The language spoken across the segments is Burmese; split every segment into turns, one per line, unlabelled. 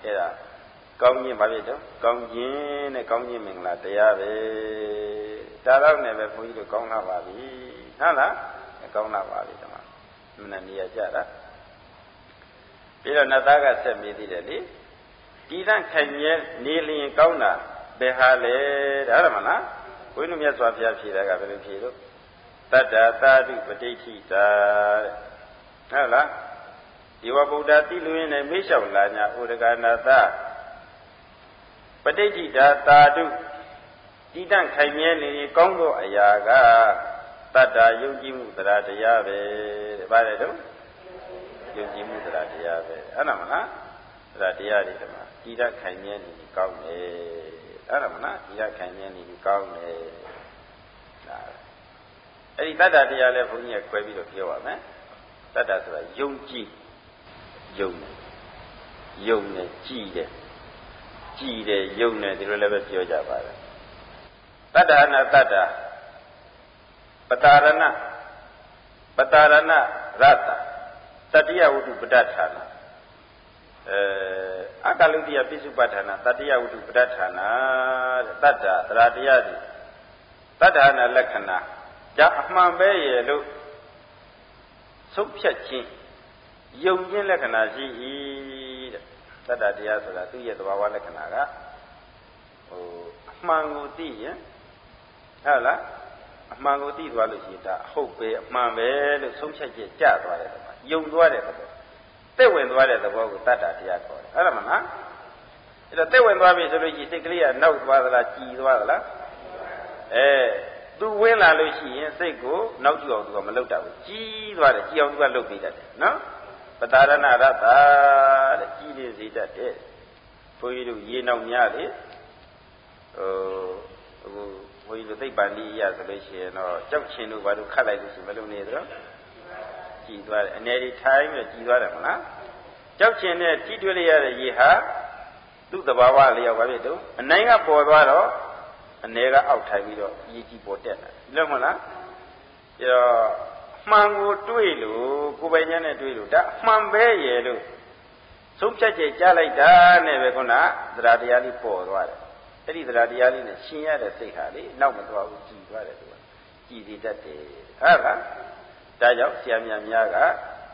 era Gongin Babito, Gongin, a Gongin Mingla, the Ave, Tara never for you to Gongha Babi, Nana, a Gongha Babi, Mania Jara. Piro Nataga sent me the Tidan Kanye, nearly in Kauna, Behale, Aramana, when you have Piro, Tata, Patiti, Hala, you are Buddha Tiluin and Misha Lana, Udagana, Patiti, Tadu, Tidan Kanye, Congo, Ayaga, Tata, Yuji Mudrata Yave, Baredo. Yuji Mudrata Yave, Anamana, Ratiari, Tida Kanyan in the Kaune, Anamana, Tida Kanyan in the Kaune. Tata Diale for me a quavi of Yoa, man. Tata Yunji, Yone, Gide, Yone, the relevant Yoja. Tata, Patarana, Rata. Tatia would do Padatana. Akaludia Pisupatana, Tatia would do Padatana, Tata, Radiadi, Tatana Lakana, Jahman Bay, look, Subchachi, Yungin Lakanazi, Tata Diasa, 2 years of our Lakanaga, Manguti, Hala, Manguti, Walusita, Hope, Mambe, Subchachi, Java. Young Dware, they went where the world Tata Tiaco. Aramana? They went where is basically a note Wala Chi Wala. Do well, Alushi, and say go, not you of Malota. Chi Wala, Chi of Walopita. No? But Aranada, the Chi is it that day. For you, ye know Miali. For you to take Bandi Yazation or Junction over to Kalai Malonedro. And every time a Givarana, Junction Titulia Yeha, do the Bawali of Vavido, a Nanga Bordaro, a Nega outside Yiti Potet. Lemona, your Mango Tuilu, Kubayan Tuilu, that Mambe Yelu. Some such a Jalai never gonna, the Radiali Port. That is the Radiali, the Shia, the Sekali, now with Giva, that day. Tayo, Siamia Miaga,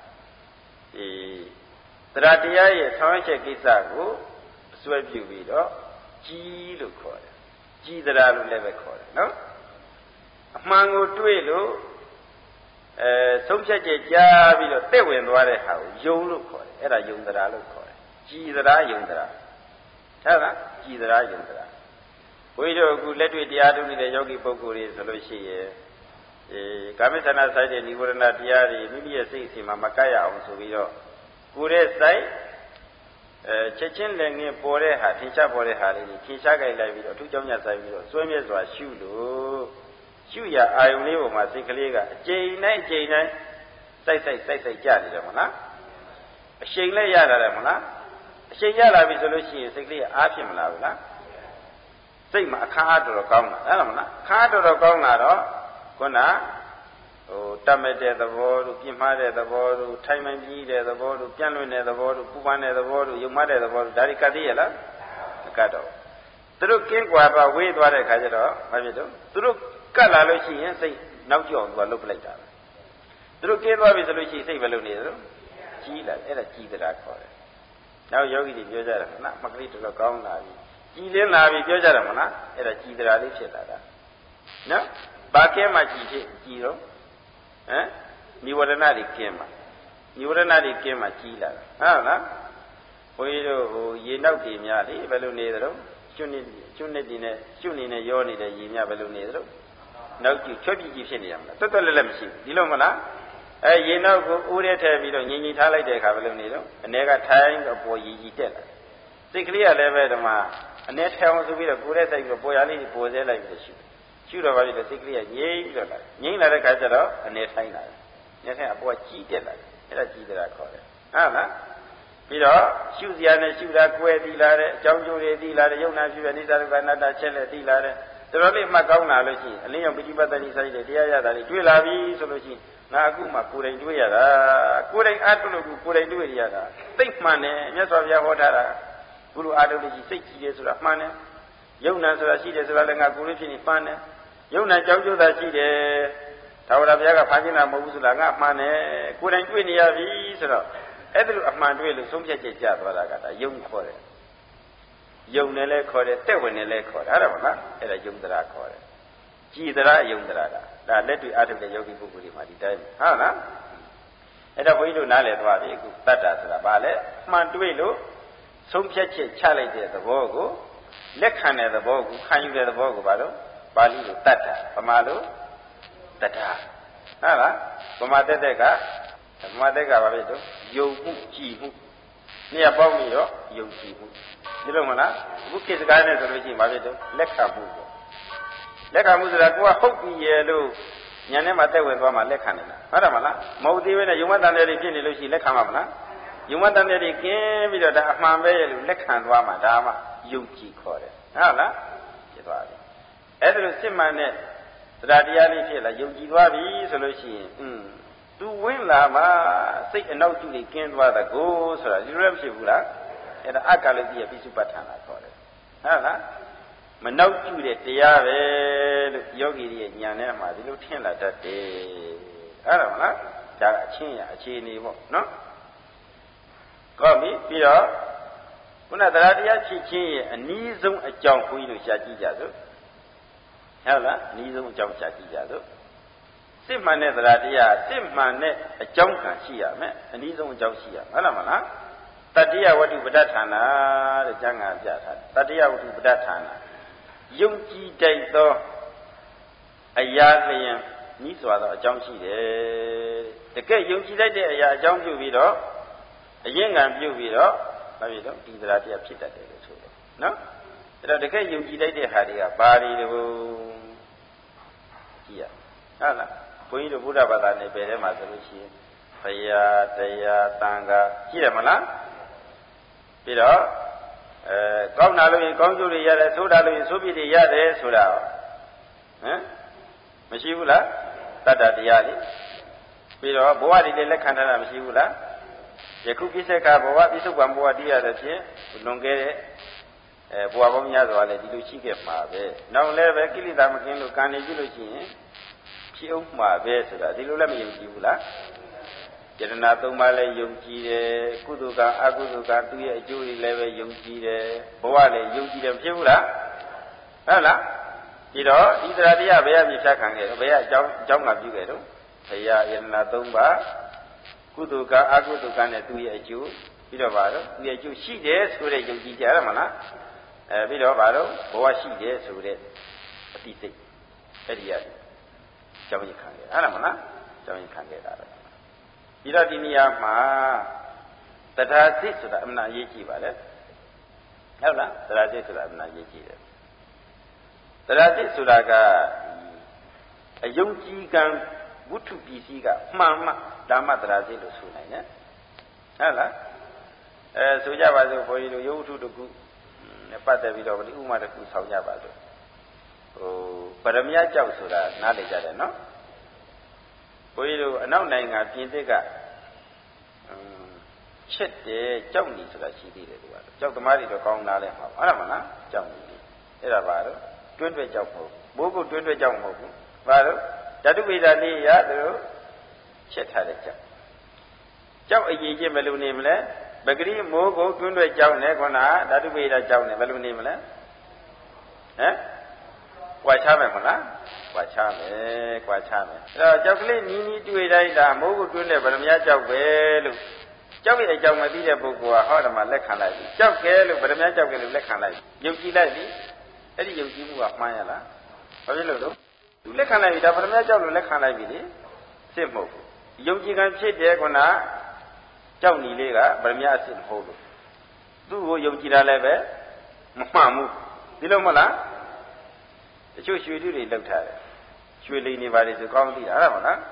the Radia, Sanche Gisago, Swab you video, G. Look for it. G. the Ralu never call it, no? Mango Tuelo, some such a Javi, they went water house, you look for it, Era Yundra look for it. G. the Rayundra. Tara, G. the Rayundra. We don't let with the Adu with the Yogi Pokuri, Solushi. Kamisana side and Nivurana Tiari, maybe a 6 in Mamakaya on Suvio. Kure side, Chechen Lengi Poreha, Tisha Poreha, Kishaga Lavio, 2 Jonas Savio, Swimmers was Shulu, Shuya, I live my Sikaliga, J9, Sai Jari Ramana, Shingla Yara Ramana, Shayala Visolution is exactly Ashim Lavana. Say my card or Gona, card or Gona. Kona, Tamate the board, Kimade the board, Time and G the board, Piano the board, Pumane the board, Yumade the board, Daricadiela, Cato. Through King Guapa, wait what I Kajero, Mavido, through Kalalochi and say, now you will look like that. Through King Wabisaluchi, say Valunizo, Chila, and a Chi that I call it. Now Yogi did Yoja, not Magrito the Gong Navi. Chilean Navi Yojaramana, and a Chi that I live. No? Bakema Giro, Niwaranari Kema Chila. Ah, we ye know Gimiali, Valunedro, Chunina Yoni, the Yimia Valunedro. No, you Chobi Gishinium, Total Lemsi, Dilomana, ye know Ureta Vido, Yini Tala de Cavalunero, a nega time of boy Yitella. Sickly a level of ma, a net house to be a good as boy Ali, pose like the ship. Shoot over the sickly and yea, like a Kajaro, and net high night. Yes, I bought cheated like a cheat that I call it. Ah, Pido, shoot the other shoot that way, Dilare, John Julia Dilare, Yona, and Isabella Chella Dilare. The Rolly Macona, a little bit better than he said, the Dia that it will have you, solution. Naguma, couldn't do it, couldn't actually do it. Think money, yes, of your water. ခုလိုအားထုတ်လို့ရှိစိတ်ကြည်တယ်ဆိုတာမှန်တယ်ယုံနာဆိုတာရှိတယ်ဆိုတာလည်းငါကိုယ်လေးဖြစ်နေမှန်တယ်ယုံနာကြောက်ကြတာရှိတယ်သာဝရဘုရားကဖန်ဆင်းတာမဟုတ်ဘူးဆိုတာငါမှန်တယ်ကိုယ်တိုင်တွေ့နေရပြီဆိုတော့အဲ့ဒါလိုအမှန်တွေ့လို့ဆုံးဖြတ်ချက်ကြသွားတာကဒါယုံခေါ်တယ်ယုံနဲ့လဲခေါ်တယ်တက်ဝင်နဲ့လဲခေါ်တယ်အဲ့ဒါပါလားအဲ့ဒါယုံသရာခေါ်တယ်ကြည်သရာယုံသရာဒါလက်တွေ့အားထုတ်တဲ့ယောဂီပုဂ္ဂိုလ်တွေမှာဒီတိုင်းဟုတ်လားအဲ့တော့ဘုန်းကြီးတို့နားလည်သွားပြီအခုတတ္တာဆိုတာဘာလဲမှန်တွေ့လို့ဆုံးဖြတ်ချက်ချလိုက်တဲ့သဘောကိုလက်ခံတဲ့သဘောကိုခံယူတဲ့သဘောကိုဘာလို့ပါဠိလိုတတ္တာဗမာလိုတတ္တာဟုတ်လားဗမာတက်ကဘာဖြစ်တော့ယုံမှုကြည်မှုနှစ်ပေါင်းပြီးတော့ယုံကြည်မှုဒီလိုမလားအခုခေတ်စကားနဲ့ဆိုလို့ရှိရင်ဘာဖြစ်တော့လက်ခံမှုပေါ့လက်ခံမှုဆိုတာကိုကဟုတ်ပြီရဲ့လို့ဉာဏ်ထဲမှာတက်ဝင်သွားမှလက်ခံနေတာဟုတ်တယ်မလားမဟုတ်သေးဘဲနဲ့ယုံမတန်တဲ့တွေဖြစ်နေလို့ရှိရင်လက်ခံမှာမလားယုံမတန်တဲ့တွေကင်းပြီးတော့ဒါအမှန်ပဲရဲ့လို့လက်ခံသွားမှဒါမှယုံကြည်ခေါ်တယ်ဟုတ်လားဖြစ်သွားပြီအဲ့ဒါလို့စစ်မှန်တဲ့တရားတရားလေးဖြစ်လာယုံကြည်သွားပြီဆိုလို့ရှိရင်သူဝင်လာမှစိတ်အနောက်ကျတွေကင်းသွားတဲ့ကိုဆိုတာဒီလိုလည်းဖြစ်ဘူးလားအဲ့ဒါအက္ခလတိယပိစုပ္ပဋ္ဌာန်လာခေါ်တယ်ဟုတ်လားမနောက်ကျတဲ့တရားပဲလို့ယောဂီရဲ့ဉာဏ်နဲ့မှဒီလိုထင်လာတတ်တယ်အဲ့ဒါမလားဒါအချင်းရအခြေအနေပေါ့နော်ကောပြီပြီးတော့ခုနတရားတရားဖြစ်ခြင်းရဲ့အနည်းဆုံးအကြောင်းကိုကြီးလို့ရှားကြည့်ကြစို့ဟုတ်လားအနည်းဆုံးအကြောင်းရှားကြည့်ကြစို့စစ်မှန်တဲ့တရားတရားစစ်မှန်တဲ့အကြောင်းခံရှိရမယ်အနည်းဆုံးအကြောင်းရှိရဟုတ်လားမလားတတ္တိယဝတ္ထုပဋ္ဌာန်းတဲ့ကျမ်းဂန်ပြထားတယ်တတ္တိယဝတ္ထုပဋ္ဌာန်းယုံကြည်တိုက်သောအရာလျင်ဤစွာသောအကြောင်းရှိတယ်တကယ်ယုံကြည်လိုက်တဲ့အရာအကြောင်းပြုပြီးတော့အရင်ကံပြုပြီးတော့ဘာဖြစ်တော့ဒီတရားတရားဖြစ်တတ်တယ်လို့ဆိုတယ်နော်အဲ့တော့တကယ်ယုံကြည်လိုက်တဲ့ဟာတွေကဘာတွေလို့ကြည့်ရဟုတ်လားဘုန်းကြီးတို့ဗုဒ္ဓဘာသာနယ်ပယ်ထဲမှာဆိုလို့ရှိရင်ဘုရားတရားသံဃာကြည့်တယ်မလားပြီးတော့ကောင်းတာလို့ရင်ကောင်းကျိုးတွေရတယ်ဆိုးတာလို့ရင်ဆိုးပြစ်တွေရတယ်ဆိုတာဟမ်မရှိဘူးလားတတ္တတရားလေးပြီးတော့ဘဝတွေလည်းလက်ခံထားတာမရှိဘူးလားယခုပြစ္ဆေကဘဝပြစ္ဆုတ်ပံဘဝတည်ရတဲ့ဖြင့်လွန်ခဲ့တဲ့ဘဝပေါင်းများစွာလည်းဒီလိုရှိခဲ့မှာပဲနောက်လည်းပဲကိလေသာမကင်းလို့ကံနေကြည့်လို့ရှိရင်ဖြစ်အောင်မှာပဲဆိုတာဒီလိုလည်းမယုံကြည်ဘူးလားယတနာသုံးပါးလည်းယုံကြည်တယ်ကုသိုလ်ကအကုသိုလ်ကသူ့ရဲ့အကျိုးတွေလည်းပဲယုံကြည်တယ်ဘဝလည်းယုံကြည်တယ်မဖြစ်ဘူးလားဟုတ်လားဒီတော့ဒီတရားတရားဘယ်အမြင်ဖြတ်ခံခဲ့တော့ဘယ်အကြောင်းကပြုခဲ့တော့ဘုရားယတနာသုံးပါးကုသိုလ်ကအကုသိုလ်ကနဲ့သူ့ရဲ့အကျိုးပြီးတော့ဗါတော့သူ့ရဲ့အကျိုးရှိတယ်ဆိုတဲ့ယုံကြည်ကြရမလားပြီးတော့ဗါတော့ဘဝရှိတယ်ဆိုတဲ့အတိစိတ်အဲ့ဒီရကြောင်းရခံခဲ့အဲ့ဒါမလားကြောင်းရခံခဲ့တာပဲဒီတော့ဒီနေရာမှာတရားစိတ်ဆိုတာအမှန်အရေးကြီးပါလေဟုတ်လားတရားစိတ်ဆိုတာအမှန်အရေးကြီးတယ်တရားစိတ်ဆိုတာကအယုံကြည်ကံဝတ္ထုပစ္စည်းကမှန်မှဓမ္မတရားစိတ်လို့ဆိုနိုင်တယ်ဟုတ်လားဆိုကြပါစို့ဘုန်းကြီးတို့ယုတ်ဝတ္ထုတစ်ခုနဲ့ပတ်သက်ပြီးတော့ဒီဥမာတစ်ခုဆောင်ကြပါစို့ပရမယကြောက်ဆိုတာနားလည်ကြတယ်နော်ဘုန်းကြီးတို့အနောက်နိုင်ငံပြင်သစ်ကချက်တယ်ကြောက်နေဆိုတာရှိသေးတယ်သူကကြောက်သမားတွေတော့ကောင်းနားလဲမှာဟုတ်လားမလားကြောက်နေတယ်အဲ့ဒါပါတော့တွင်းတွဲကြောက်မဟုတ်ဘူးဘိုးကတွင်းတွဲကြောက်မဟုတ်ဘူးဘာလို့ဓာတုဝိဒာလေးရသူတို့ချက်ထားတဲ့ကြောက်အရေးချင်းဘယ်လိုနေမလဲပဂရိမိုးကိုတွင်းတွဲကြောက်နေခုနဓာတုဝိဒာကြောက်နေဘယ်လိုနေမလဲဟမ်ကွာချမယ်မလားကွာချမယ်အဲ့တော့ကြောက်ကလေးနီးနီးတွေ့တိုင်းဒါမိုးကိုတွင်းတဲ့ဗရမယကြောက်ပဲလို့ကြောက်ရဲ့အကြောင်းမသိတဲ့ပုဂ္ဂိုလ်ကဟောတယ်မှာလက်ခံလိုက်ပြီကြောက်ကဲလို့ဗရမယကြောက်ကဲလို့လက်ခံလိုက်ယုံကြည်လိုက်ပြီအဲ့ဒီယုံကြည်မှုကမှန်းရလားဘာဖြစ်လို့လဲသူလက်ခံလိုက်ပြီဒါဗရမယကြောက်လို့လက်ခံလိုက်ပြီလေစစ်မဟုတ်ဘူးယုံကြည်ကံဖြစ်တယ်ခုနကြောက်နီလေးကဗရမယအစစ်မဟုတ်လို့သူ့ကိုယုံကြည်တာလည်းပဲမမှန်ဘူးဒီလိုမဟုတ်လားတချို့ရွှေတူတွေလောက်ထားတယ်ရွှေလိန်နေပါလေဆိုကောင်းသိတာဟုတ်မလား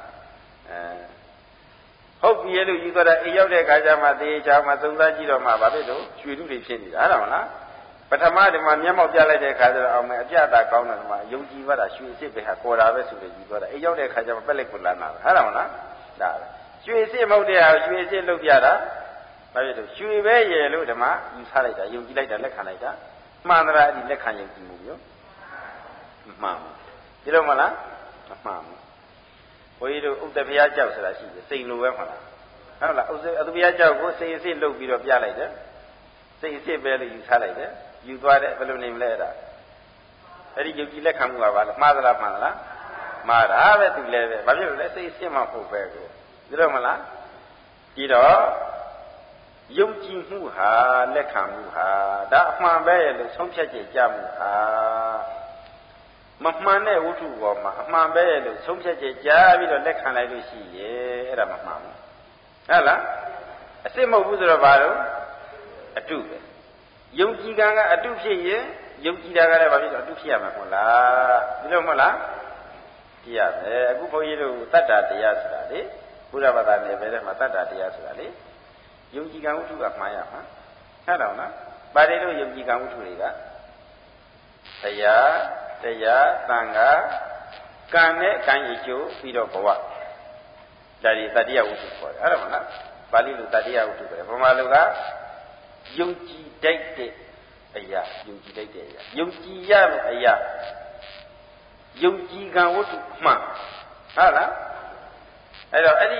ဟုတ်ပြီလို့ယူသွားတာအိမ်ရောက်တဲ့အခါကျမှသေချာမှသုံးစားကြည့်တော့မှဘာဖြစ်လို့ရွှေတူတွေဖြစ်နေတာဟုတ်မလားပထမဒီမှာမျက်မှောက်ပြလိုက်တဲ့အခါကျတော့အောင်မယ်အပြတာကောင်းတယ်ဒီမှာယုံကြည်ပါတာရွှေစစ်ပဲဟာပေါ်တာပဲဆိုလို့ယူသွားတာအိမ်ရောက်တဲ့အခါကျမှပက်လက်ကိုလာနာပဲဟုတ်မလားဒါပဲရွှေစစ်မဟုတ်တဲ့ဟာရွှေစစ်လုပ်ပြတာဘာဖြစ်လို့ရွှေပဲရဲ့လို့ဓမ္မယူဆလိုက်တာယုံကြည်လိုက်တာလက်ခံလိုက်တာမှန်သလားအဲ့ဒီလက်ခံယုံကြည်မှုမျိုးမှန်ဒီလိုမလားမှန်ဘုန်းကြီးတို့ဥဒ္ဒဘုရားကြောက်ဆိုတာရှိတယ်စိန်လိုပဲမဟုတ်လားဟုတ်လားဥဒ္ဒဘုရားကြောက်ကိုစိန်အစ်စ်လုပ်ပြီးတော့ပြလိုက်တယ်စိတ်အစ်စ်ပဲလို့ယူဆလိုက်တယ်ယူသွားတယ်ဘယ်လိုနေမလဲအဲ့ဒါအဲ့ဒီယုံကြည်လက်ခံမှုကဘာလဲမှားသလားမှန်သလားမှားတာပဲသူလည်းပဲဘာဖြစ်လို့လဲစိတ်အစ်စ်မှမဟုတ်ပဲကိုဒီလိုမလားဒီတော့ယုံကြည်မှုဟာလက်ခံမှုဟာဒါအမှန်ပဲလို့ဆုံးဖြတ်ချက်ကြမှုဟာမမှန်တဲ့ဝတ္ထုပေါ်မှာအမှန်ပဲလို့ဆုံးဖြတ်ချက်ကြားပြီးတော့လက်ခံလိုက်လို့ရှိရဲ့အဲ့ဒါမမှန်ဘူးဟုတ်လားအစစ်မဟုတ်ဘူးဆိုတော့ဘာလို့အတုပဲယုံကြည်ကံကအတုဖြစ်ရင်ယုံကြည်တာကလည်းဘာဖြစ်တော့အတုဖြစ်ရမှာမဟုတ်လားဒီလိုမဟုတ်လားကြည့်ရမယ်အခုဘုန်းကြီးတို့တတ္တတရားဆိုတာလေဘုရားဘာသာနယ်ပယ်ထဲမှာတတ္တတရားဆိုတာလေယုံကြည်ကံဝတ္ထုကမှားရမှာဟုတ်တယ်နော်ဘာတွေလို့ယုံကြည်ကံဝတ္ထုတွေကတရားသံဃာကံနဲ့ကံအကျိုးပြီးတော့ဘဝဒါဒီတတ္တိယဝတ္ထုခေါ်တယ်အဲ့ဒါမလားပါဠိလိုတတ္တိယဝတ္ထုခေါ်တယ်ဗမာလိုကယုံကြည်တတ်တဲ့အရာယုံကြည်တတ်တဲ့အရာယုံကြည်ရမယ့်အရာယုံကြည်ကံဝတ္ထုမှန်ဟုတ်လားအဲ့တော့အဲ့ဒီ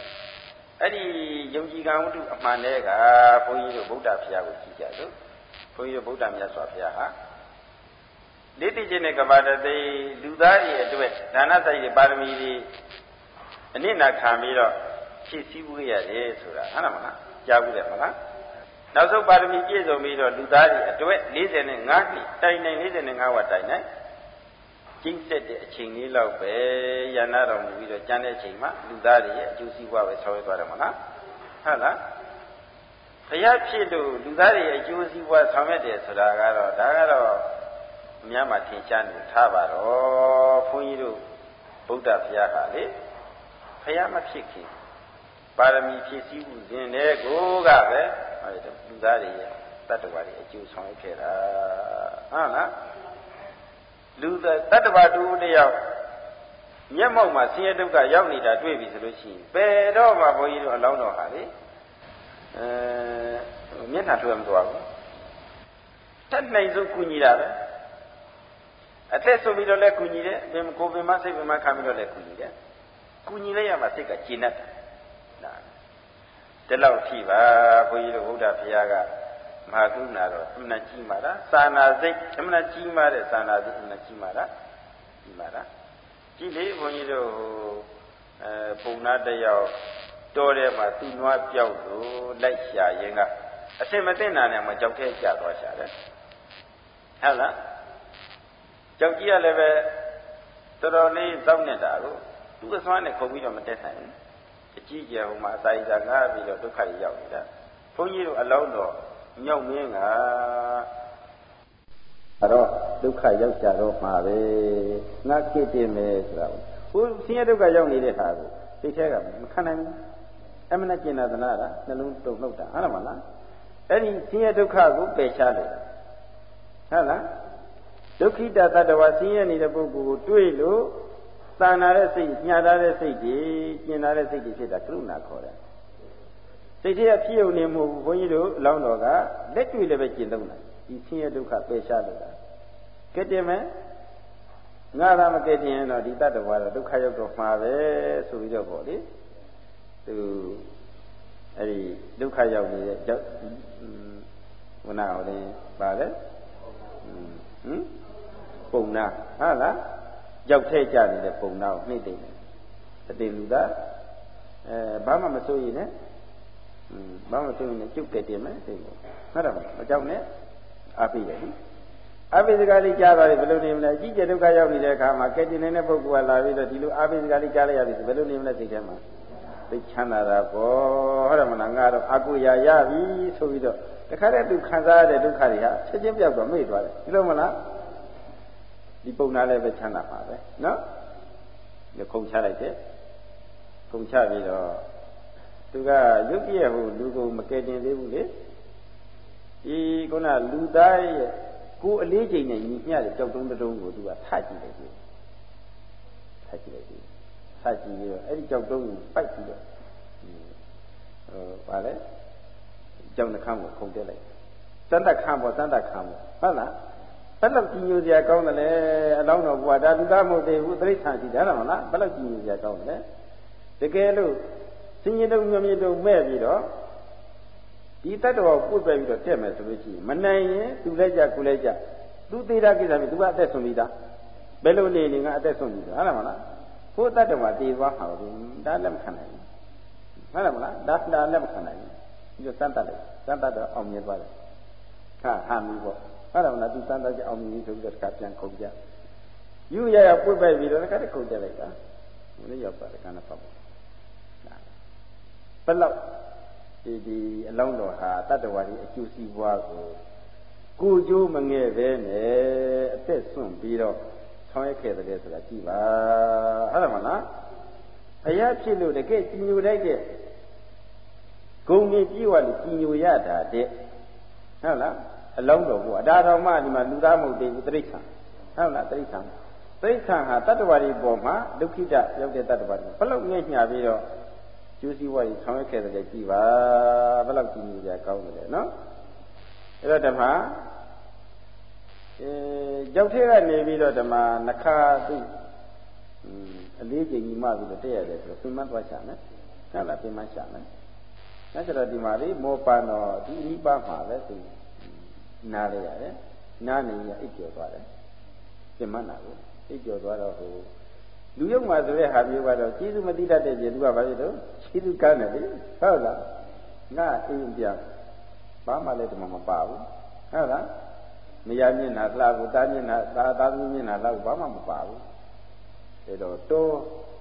ယုံကြည်ကံဝတ္ထုအမှန်တဲ့ကဘုန်းကြီးတို့ဗုဒ္ဓဘုရားကိုကြည်ကြစို့ဘုန်းကြီးတို့ဗုဒ္ဓမြတ်စွာဘုရားဟာလိတိခြင်းနဲ့ကဘာတသိလူသားရဲ့အတွက်ဒါနစိုက်ရဲ့ပါရမီတွေအနစ်နာခံပြီးတော့ဖြည့်ဆည်းဖို့ရတယ်ဆိုတာဟုတ်လားမလားကြားဘူးတယ်မလားနောက်ဆုံးပါရမီပြည့်စုံပြီးတော့လူသားတွေအတွက်45နှစ်တိုင်နိုင်45ဝတ်တိုင်နိုင်ကျင့်သက်တဲ့အချိန်လေးလောက်ပဲရဏတော်မူပြီးတော့ကျန်တဲ့အချိန်မှာလူသားတွေရဲ့အကျိုးစီးပွားပဲဆောင်ရွက်သွားတယ်မလားဟုတ်လားဘုရားဖြစ်လို့လူသားတွေရဲ့အကျိုးစီးပွားဆောင်ရွက်တယ်ဆိုတာကတော့ဒါကတော့အများမှာထင်ရှားနေထားပါတော့ဘုန်းကြီးတို့ဗုဒ္ဓဘုရားဟာလေဘုရားမဖြစ်ခင်ပါရမီဖြည့်ဆည်းမှုစဉ်တဲ့ကိုကပဲလူသားတွေရဲ့တတ္တဝါတွေအကျိုးဆောင်ရွက်ခဲ့တာဟုတ်လားလူတတ္တဝါတူတယောက်မျက်မှောက်မှာဆင်းရဲဒုက္ခရောက်နေတာတွေ့ပြီဆိုလို့ရှိရင်ဘယ်တော့မှဘုန်းကြီးတို့အလောင်းတော်ဟာလေမျက်နှာထွေးမသွားဘူးတတ်နိုင်ဆုံးကူညီတာပဲအသက်ဆုံးပြီးတော့လည်းကူညီတယ်ကိုယ်ပင်မစိတ်ပင်မခံပြီးတော့လည်းကူညီတယ်ကူညီလိုက်ရမှစိတ်ကကျေနပ်တယ်ဒါလောက်ထိပါဘုန်းကြီးတို့ဗုဒ္ဓဘုရားကမဟာကရုဏာတော်အမှန်ကြီးမာတာသာနာစိတ်အမှန်ကြီးမာတဲ့သာနာစိတ်အမှန်ကြီးမာတာကြီးမာတာကြည့်လေဘုန်းကြီးတို့ပုံနာတယောက်တော်ထဲမှာသူ့နွားပြောက်လို့လိုက်ရှာရင်းကအစင်မသိနာနဲ့မှကြောက်ထဲကျသွားရှာတယ်ဟုတ်လားကြောက်ကြီးရလည်းပဲတော်တော်လေးစောင့်နေတာကိုသူ့အစွမ်းနဲ့ခုံပြီးတော့မတက်နိုင်ဘူးအကြီးကျယ်ဟိုမှာအစာရည်စားငါပြီးတော့ဒုက္ခတွေရောက်နေတာဘုန်းကြီးတို့အလောင်းတော်မြောက်မင်းကအဲ့တော့ဒုက္ခရောက်ကြတော့မှာပဲငါကိတင်မယ်ဆိုတာဟိုဆင်းရဲဒုက္ခရောက်နေတဲ့ဟာကိုသိထဲကမခံနိုင်ဘူးအမှန်ကျင်နာသနာတာနှလုံးတုန်လှုပ်တာဟုတ်လားမလားအဲ့ဒီဆင်းရဲဒုက္ခကိုပယ်ရှားလို့ဟုတ်လားဒုက္ခိတတ္တဝါဆင်းရဲနေတဲ့ပုဂ္ဂိုလ်ကိုတွေ့လို့တဏှာတဲ့စိတ်ညှာတာတဲ့စိတ်တွေကျင်တာတဲ့စိတ်တွေဖြစ်တာကရုဏာခေါ်တယ်စိတ်ထဲကဖြစ်ုံနေမှုဘုန်းကြီးတို့အလောင်းတော်ကလက်တွေ့လည်းပဲကျင့်သုံးတာဒီဆင်းရဲဒုက္ခပယ်ရှားလို့တာကဲတင်မယ်ငါသာမကဲတင်ရင်တော့ဒီတတ္တဝါတော့ဒုက္ခရောက်တော့မှာပဲဆိုပြီးတော့ပေါ့လေသူအဲ့ဒီဒုက္ခရောက်နေတဲ့ဝနာဟောတယ်ပါလေပုံနာဟုတ်လားရောက်ထဲကြနေတဲ့ပုံနာကိုနှိမ့်သိမ့်တယ်အတေလူသားဘာမှမစိုးရင်နဲ့ဘာမှမစိုးရင်နဲ့ကျုပ်ကဲတင်မယ်သိလို့ဟုတ်တယ်မကြောက်နဲ့အားပေးတယ်အားပေးစကားလေးကြားသွားပြီဘယ်လိုနေမလဲအကြီးကျယ်ဒုက္ခရောက်နေတဲ့အခါမှာကဲတင်နေတဲ့ပုဂ္ဂိုလ်ကလာပြီးတော့ဒီလိုအားပေးစကားလေးကြားလိုက်ရပြီဘယ်လိုနေမလဲစိတ်ထဲမှာသိချမ်းသာတာပေါ့ဟုတ်တယ်မလားငါတော့အကူရရပြီဆိုပြီးတော့တခါတည်းသူခံစားရတဲ့ဒုက္ခတွေဟာချက်ချင်းပြောက်တော့မေ့သွားတယ်ဒီလိုမလားဒီပုံနာလည်းပဲချမ်းသာပါပဲနော်ဒီခုံချလိုက်တယ်ခုံချပြီးတော့သူကရုပ်ပြည့်ဟိုလူကိုမကယ်တင်သေးဘူးလေဒီခုနလူသားရဲ့ကိုယ်အလေးချိန်နဲ့ညီမျှတဲ့ကြောက်တုံးတုံးကိုသူကထကြည့်လိုက်ပြီထကြည့်လိုက်ပြီထကြည့်ပြီးတော့အဲ့ဒီကြောက်တုံးကိုပိုက်ပြီးတော့ဗာလဲကြောင့်နှခမ်းကိုခုန်တက်လိုက်စန္ဒခမ်းပေါ်စန္ဒခမ်းပေါ်ဟုတ်လားဘယ်လောက်ကြည်ညိုစရာကောင်းတယ်လဲအလောင်းတော်ဘုရားဒါလူသားမဟုတ်သေးဘူးတိရစ္ဆာန်ရှိတယ်ဟုတ်လားဘယ်လောက်ကြည်ညိုစရာကောင်းတယ်လဲတကယ်လို့စင်ရင်တုံမြမြတုံမဲ့ပြီးတော့ဒီတတ္တဝါကိုပုတ်ပဲပြီးတော့တက်မယ်ဆိုလို့ရှိရင်မနိုင်ရင်သူလည်းကြကိုလည်းကြသူသေးတာကိစ္စမျိုးသူကအသက်ဆုံးပြီးသားဘယ်လိုနေငါအသက်ဆုံးပြီးသားဟုတ်လားမလားကိုယ်တတ္တဝါတည်သွားမှာဘူးဒါလည်းမခံနိုင်ဘူးဟုတ်လားမလားဒါလည်းမခံနိုင်ဘူးဒီစမ်းတတ်လိုက်စမ်းတတ်တော့အောင်မြင်သွားတယ်ဟာမီးပေါ့ဟုတ်လားမလားသူစမ်းတတ်ကြအောင်မြင်ဆိုပြီးတော့တခါပြန်ခုန်ကြယူရရပုတ်ပဲပြီးတော့တခါတည်းခုန်ကြလိုက်တာဘယ်လိုရောက်ပါလဲကဏ္ဍပေါ့ဘယ်လောက်ဒီအလောင်းတော်ဟာတတ္တဝါကြီးအကျိုးစီးပွားကိုကျိုးမငဲ့ပဲနဲ့အသက်ဆွန့်ပြီးတော့ဆောင်ရွက်ခဲ့တယ်ဆိုတာကြည့်ပါဟုတ်တယ်မလားဘုရားဖြစ်လို့တကယ်ကြည်ညိုလိုက်တဲ့ဂုံကြီးကြီးဝါလို့ကြည်ညိုရတာတဲ့ဟုတ်လားအလောင်းတော်ကိုအတားတော်မှဒီမှာလူသားမဟုတ်သေးဘူးတိရစ္ဆာန်ဟုတ်လားတိရစ္ဆာန်ဟာတတ္တဝါတွေပေါ်မှာဒုက္ခိတရောက်တဲ့တတ္တဝါတွေဘလောက်ငဲ့ညာပြီးတော့ကျိုးစီးပွားကြီးဆောင်ရွက်ခဲ့တယ်ကြည့်ပါဘယ်လောက်ကြည်ညိုကြကောင်းတယ်နော်အဲ့တော့ဓမ္မကြောက်ထဲကနေပြီးတော့ဓမ္မနှခါသူအလေးချိန်ကြီးမှပြီးတော့တက်ရတယ်ဆိုတော့ပြင်မသွားချမယ်ဟုတ်လားပြင်မချမယ်အဲ့ဆိုတော့ဒီမှာလေမောပန်တော်ဒီအနိပါမှာပဲသူနားရရတယ်နားနေရအိပ်ကျော်သွားတယ်ပြင်မနာကိုအိပ်ကျော်သွားတော့ဟိုလူယုံမှာဆိုတဲ့ဟာမျိုးကတော့ကျေးဇူးမသိတတ်တဲ့ပြေသူကဘာဖြစ်တော့ကျေးဇူးကမ်းတယ်လေဟုတ်လားငါအိမ်ပြန်ဘာမှလည်းဒီမှာမပါဘူးဟုတ်လားမရမျက်နှာလှဘူးတားမျက်နှာသားသမီးမျက်နှာလှဘူးဘာမှမပါဘူးအဲတော့တိုး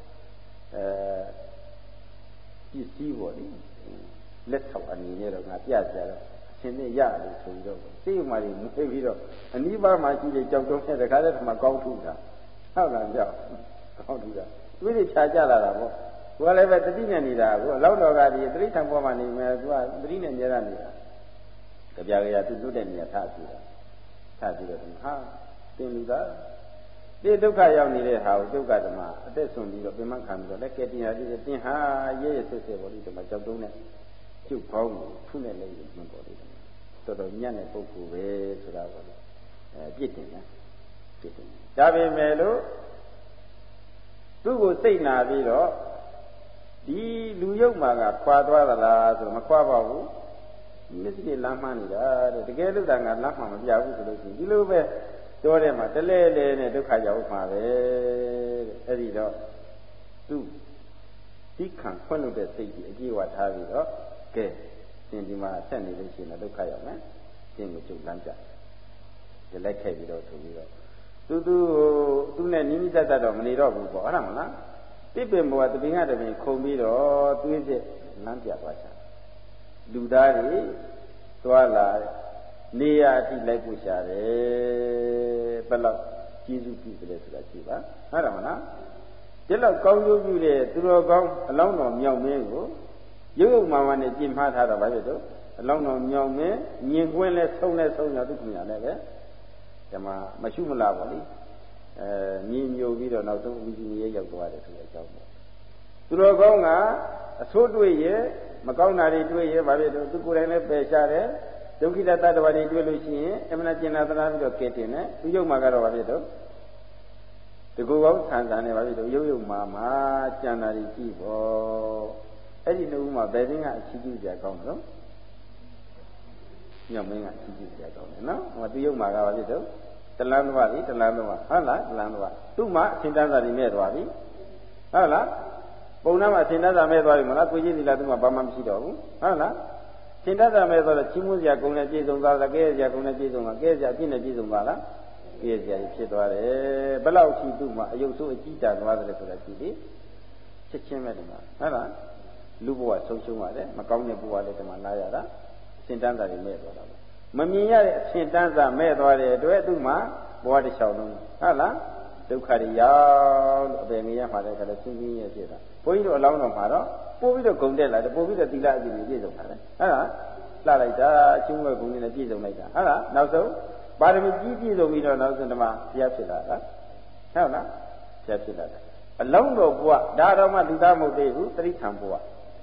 ပစ္စည်းပေါ့လေလက်ထောက်အနေနဲ့တော့ငါပြကြတော့အရှင်နဲ့ရလို့ဆိုပြီးတော့စိတ်ဥမာကြီးမွေးပြီးတော့အနိဗ္ဗာန်မှာရှိတဲ့ကြောက်တုံးနဲ့တခါတည်းမှကောင်းထုတာဟုတ်လားကြောက်ကောင်းထုတာသူတွေခြာကြလာတာပေါ့သူကလည်းပဲတတိနဲ့နေတာကိုအလောက်တော်ကဒီတိဋ္ဌံပေါ်မှာနေမယ်သူကတတိနဲ့ညရနေတာကြပြကြရသူလွတ်တဲ့နေရာထားပြီးတော့ထားပြီးတော့ဟာသင်လူသားဒီဒုက္ခရောက်နေတဲ့ဟာကိုဒုက္ခဓမ္မအသက်ဆုံးပြီးတော့ပြမခံပြီးတော့လက်ကဲတင်ရသေးတယ်တင်ဟာရဲရဲဆွဆွပေါ်လို့ဒီမှာကြောက်တုံးနဲ့ကျုပ်ပေါင်းကိုဖုနဲ့လည်းယူမှပေါ်လို့တော်တော်ညံ့တဲ့ပုဂ္ဂိုလ်ပဲဆိုတာပေါ့လေပြစ်တင်တယ်ပြစ်တင်ဒါပေမဲ့လို့သူ့ကိုစိတ်နာပြီးတော့ဒီလူယုတ်မှာကခွာသွားသလားဆိုမခွာပါဘူးမျက်စိလမ်းမှန်းနေတာတဲ့တကယ်လို့သာငါလမ်းမှမပြဘူးဆိုလို့ရှိရင်ဒီလိုပဲတော်ထဲမှာတလဲလဲနဲ့ဒုက္ခရောက်မှာပဲတဲ့အဲ့ဒီတော့သူဒီခံခွင့်လို့တဲ့စိတ်ကြီးအကြည့်ဝထားပြီးတော့ကဲသင်ဒီမှာဆက်နေလို့ရှိရင်ဒုက္ခရောက်မယ်သင်ကိုကျုပ်လမ်းပြဒီလိုက်ခဲ့ပြီးတော့ဆိုပြီးတော့သူနဲ့နိမိတ်တတ်တော့မနေတော့ဘူးပေါ့ဟုတ်လားမလားတိပင်ဘောကတပင်ကတပင်ခုံပြီးတော့သွေးစစ်လမ်းပြသွားချာလူသားတွေသွားလာနေရအထိလိုက်ပို့ရှာတယ်ဘယ်လောက်ကျေးဇူးပြုတယ်ဆိုတာကြည့်ပါဟုတ်တယ်မလားဒီလောက်ကောင်းကျိုးပြုတဲ့သူတော်ကောင်းအလောင်းတော်မြောက်မင်းကိုရုပ်ရုပ်မာမာနဲ့ကြင်မှားထားတော့ဘာဖြစ်တော့အလောင်းတော်မြောက်မင်းညင်ကွင်းလဲဆုံးလဲဆုံးရသူခင်ရလဲပဲဒီမှာမရှိမလားပေါ့လေမြင်ညိုပြီးတော့နောက်ဆုံးဝိဇ္ဇိရဲရောက်သွားတယ်ဆိုတဲ့အကြောင်းပေါ့သူတော်ကောင်းကအဆိုးတွေ့ရဲ့မကောင်းတာတွေတွေ့ရဲ့ဘာဖြစ်တော့သူကိုယ်တိုင်လည်းပယ်ရှားတယ်ဒုက္ခိတတ္တဝါတွေတွေ့လို့ရှိရင်အမှန်ကျင်နာသနာပြီးတော့ကဲတင်တယ်သူရုပ်မှာကတော့ဘာဖြစ်တော့ဒီကိုယ်ကောင်းဆန်ဆန်နဲ့ဘာဖြစ်တော့ရုပ်မှာကြံတာတွေကြည့်ပေါ့အဲ့ဒီနှုတ်မှာဘယ်သိကအချီးကျူးကြကောင်းတော့ညောင်မင်းကအချီးကျူးကြကောင်းတယ်နော်ဟိုသူရုပ်မှာကဘာဖြစ်တော့တလန်းသွားပြီတလန်းသွားဟုတ်လားတလန်းသွားသူ့မှာအရှင်တန်းစာတွေမဲ့သွားပြီဟုတ်လားပုံနာမှာအရှင်တန်းစာမဲ့သွားပြီမလားကိုကြီးစီလာသူ့မှာဘာမှမရှိတော့ဘူးဟုတ်လားရှင်တန်းစာမဲ့သွားတော့ချီးမွမ်းစရာကုန်းနဲ့ပြည့်စုံသွားလားကဲစရာကုန်းနဲ့ပြည့်စုံလားကဲစရာပြည့်နဲ့ပြည့်စုံသွားလားကဲစရာဖြစ်သွားတယ်ဘယ်လောက်ရှိသူ့မှာအယုတ်ဆိုးအကြီးတန်းသွားတယ်ဆိုတာကြည့်လေချက်ချင်းပဲဒီမှာဟုတ်လားလူဘဝဆုံးရှုံးရတယ်မကောင်းတဲ့ဘဝလည်းဒီမှာလာရတာအရှင်တန်းစာတွေမဲ့သွားတာမမြင်ရတဲ့အရှင်တန်းစာမဲ့သွားတဲ့အတွက်သူ့မှာဘဝတစ်လျှောက်လုံးဟုတ်လားဒုက္ခတွေရောက်လို့အပင်ငရမှာလည်းခါလဲရှင်းရှင်းရဖြစ်တာဘုန်းကြီးတို့အလောင်းတော်မှာတော့ပို့ပြီးတော့ဂုံတက်လာတယ်ပို့ပြီးတော့သီလအကျင့်တွေပြည့်စုံလာတယ်ဟုတ်လားလှလိုက်တာအချင်းဝဲဂုံတွေနဲ့ပြည့်စုံလိုက်တာဟုတ်လားနောက်ဆုံးပါရမီကြီးပြည့်စုံပြီးတော့နောက်ဆုံးဓမ္မတရားဖြစ်လာတာဟုတ်လားတရားဖြစ်လာတယ်အလောင်းတော်ဘဝဒါတော့မှလူသားမဟုတ်သေးဘူးတိဋ္ဌံဘဝ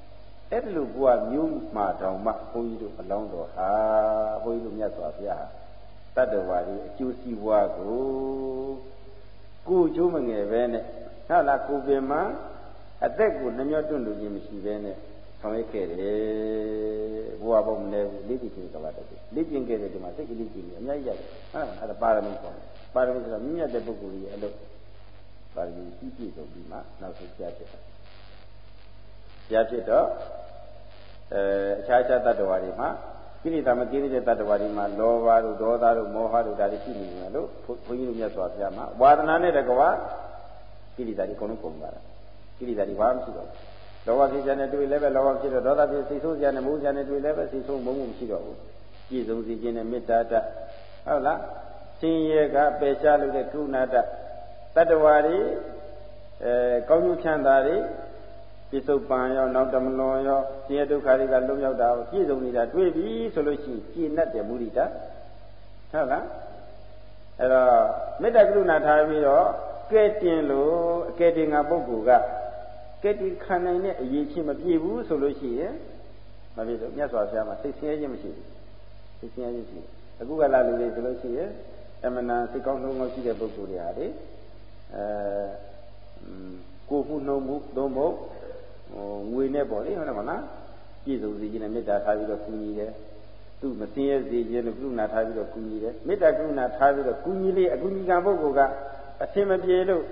အဲ့ဒီလိုဘုရားမျိုးမှာတောင်မှဘုန်းကြီးတို့အလောင်းတော်ဟာဘုန်းကြီးတို့မြတ်စွာဘုရားတတ္တဝါတွေအကျိုးစီးပွားကိုကျိုးမငယ်ပဲနဲ့ဟုတ်လားကိုပင်မှာအသက်ကိုနှမျောတွန့်လို့ခြင်းမရှိပဲနဲ့ဆောင်ရွက်ခဲ့တယ်ဘုရားဘောမလဲဘူးလေ့ကျင့်ခြင်းကဘာတည်းလေ့ကျင့်ခဲ့တဲ့ဒီမှာစိတ်ကလေးကြည့်နေအများကြီးရတယ်ဟုတ်လားအဲ့ဒါပါရမီပေါ့ပါရမီဆိုတော့မြင့်မြတ်တဲ့ပုဂ္ဂိုလ်ကြီးအလုပ်ပါရမီကြီးပြည့်စုံပြီးမှနောက်ဆုံးကြားဖြစ်တာကြားဖြစ်တော့အခြားတတ္တဝါတွေမှာကိလေသာမကင်းတဲ့တတ္တဝါတွေမှာလောဘတို့ဒေါသတို့မောဟတို့ဒါတွေရှိနေတယ်လို့ဘုန်းကြီးတို့မြတ်စွာဘုရားမှာဝါဒနာနဲ့တကွာကိလေသာတွေအကုန်လုံးကုန်သွားတာကိလေသာတွေဘာမှမရှိတော့ဘူးလောဘဖြစ်ကြတဲ့တွေ့လည်းပဲလောဘဖြစ်တော့ဒေါသဖြစ်စိတ်ဆိုးကြတဲ့မိုးကြတဲ့တွေ့လည်းပဲစိတ်ဆိုးမုန်းမှုမရှိတော့ဘူးပြည့်စုံစေခြင်းနဲ့မေတ္တာတဟုတ်လားဆင်းရဲကပယ်ရှားလို့တဲ့ကရုဏာတတတ္တဝါတွေကောင်းကျိုးချမ်းသာတွေပြစ္ဆုတ်ပံရောနောက်တမလွန်ရောဆင်းရဲဒုက္ခတွေကလွတ်မြောက်တာကိုပြည့်စုံနေတာတွေ့ပြီဆိုလို့ရှိရင်ပြည့်နဲ့တဲ့မုဒိတာဟုတ်လားအဲ့တော့မေတ္တာကရုဏာထားပြီးတော့ကဲတင်လို့အကဲတင်ကပုဂ္ဂိုလ်ကကဲတင်ခံနိုင်တဲ့အရေးချင်းမပြည့်ဘူးဆိုလို့ရှိရင်မပြည့်လို့မြတ်စွာဘုရားမှာစိတ်ဆင်းရဲခြင်းမရှိဘူးစိတ်ဆင်းရဲခြင်းရှိအခုကလာလူတွေဆိုလို့ရှိရင်အမှန်တန်စိတ်ကောင်းနှုံးကောင်းရှိတဲ့ပုဂ္ဂိုလ်တွေဟာလေကိုယ်မှုနှုံးမှုသုံးဖို့ငွေနဲ့ပေါ့လေဟုတ်တယ်မလားပြည့်စုံစေခြင်းနဲ့မေတ္တာထားပြီးတော့ကူညီတယ်သူမသိရစေခြင်းနဲ့ကရုဏာထားပြီးတော့ကူညီတယ်မေတ္တာကရုဏာထားပြီးတော့ကူညီလေအကူညီကံပုဂ္ဂိုလ်ကအထင်မပြေလို့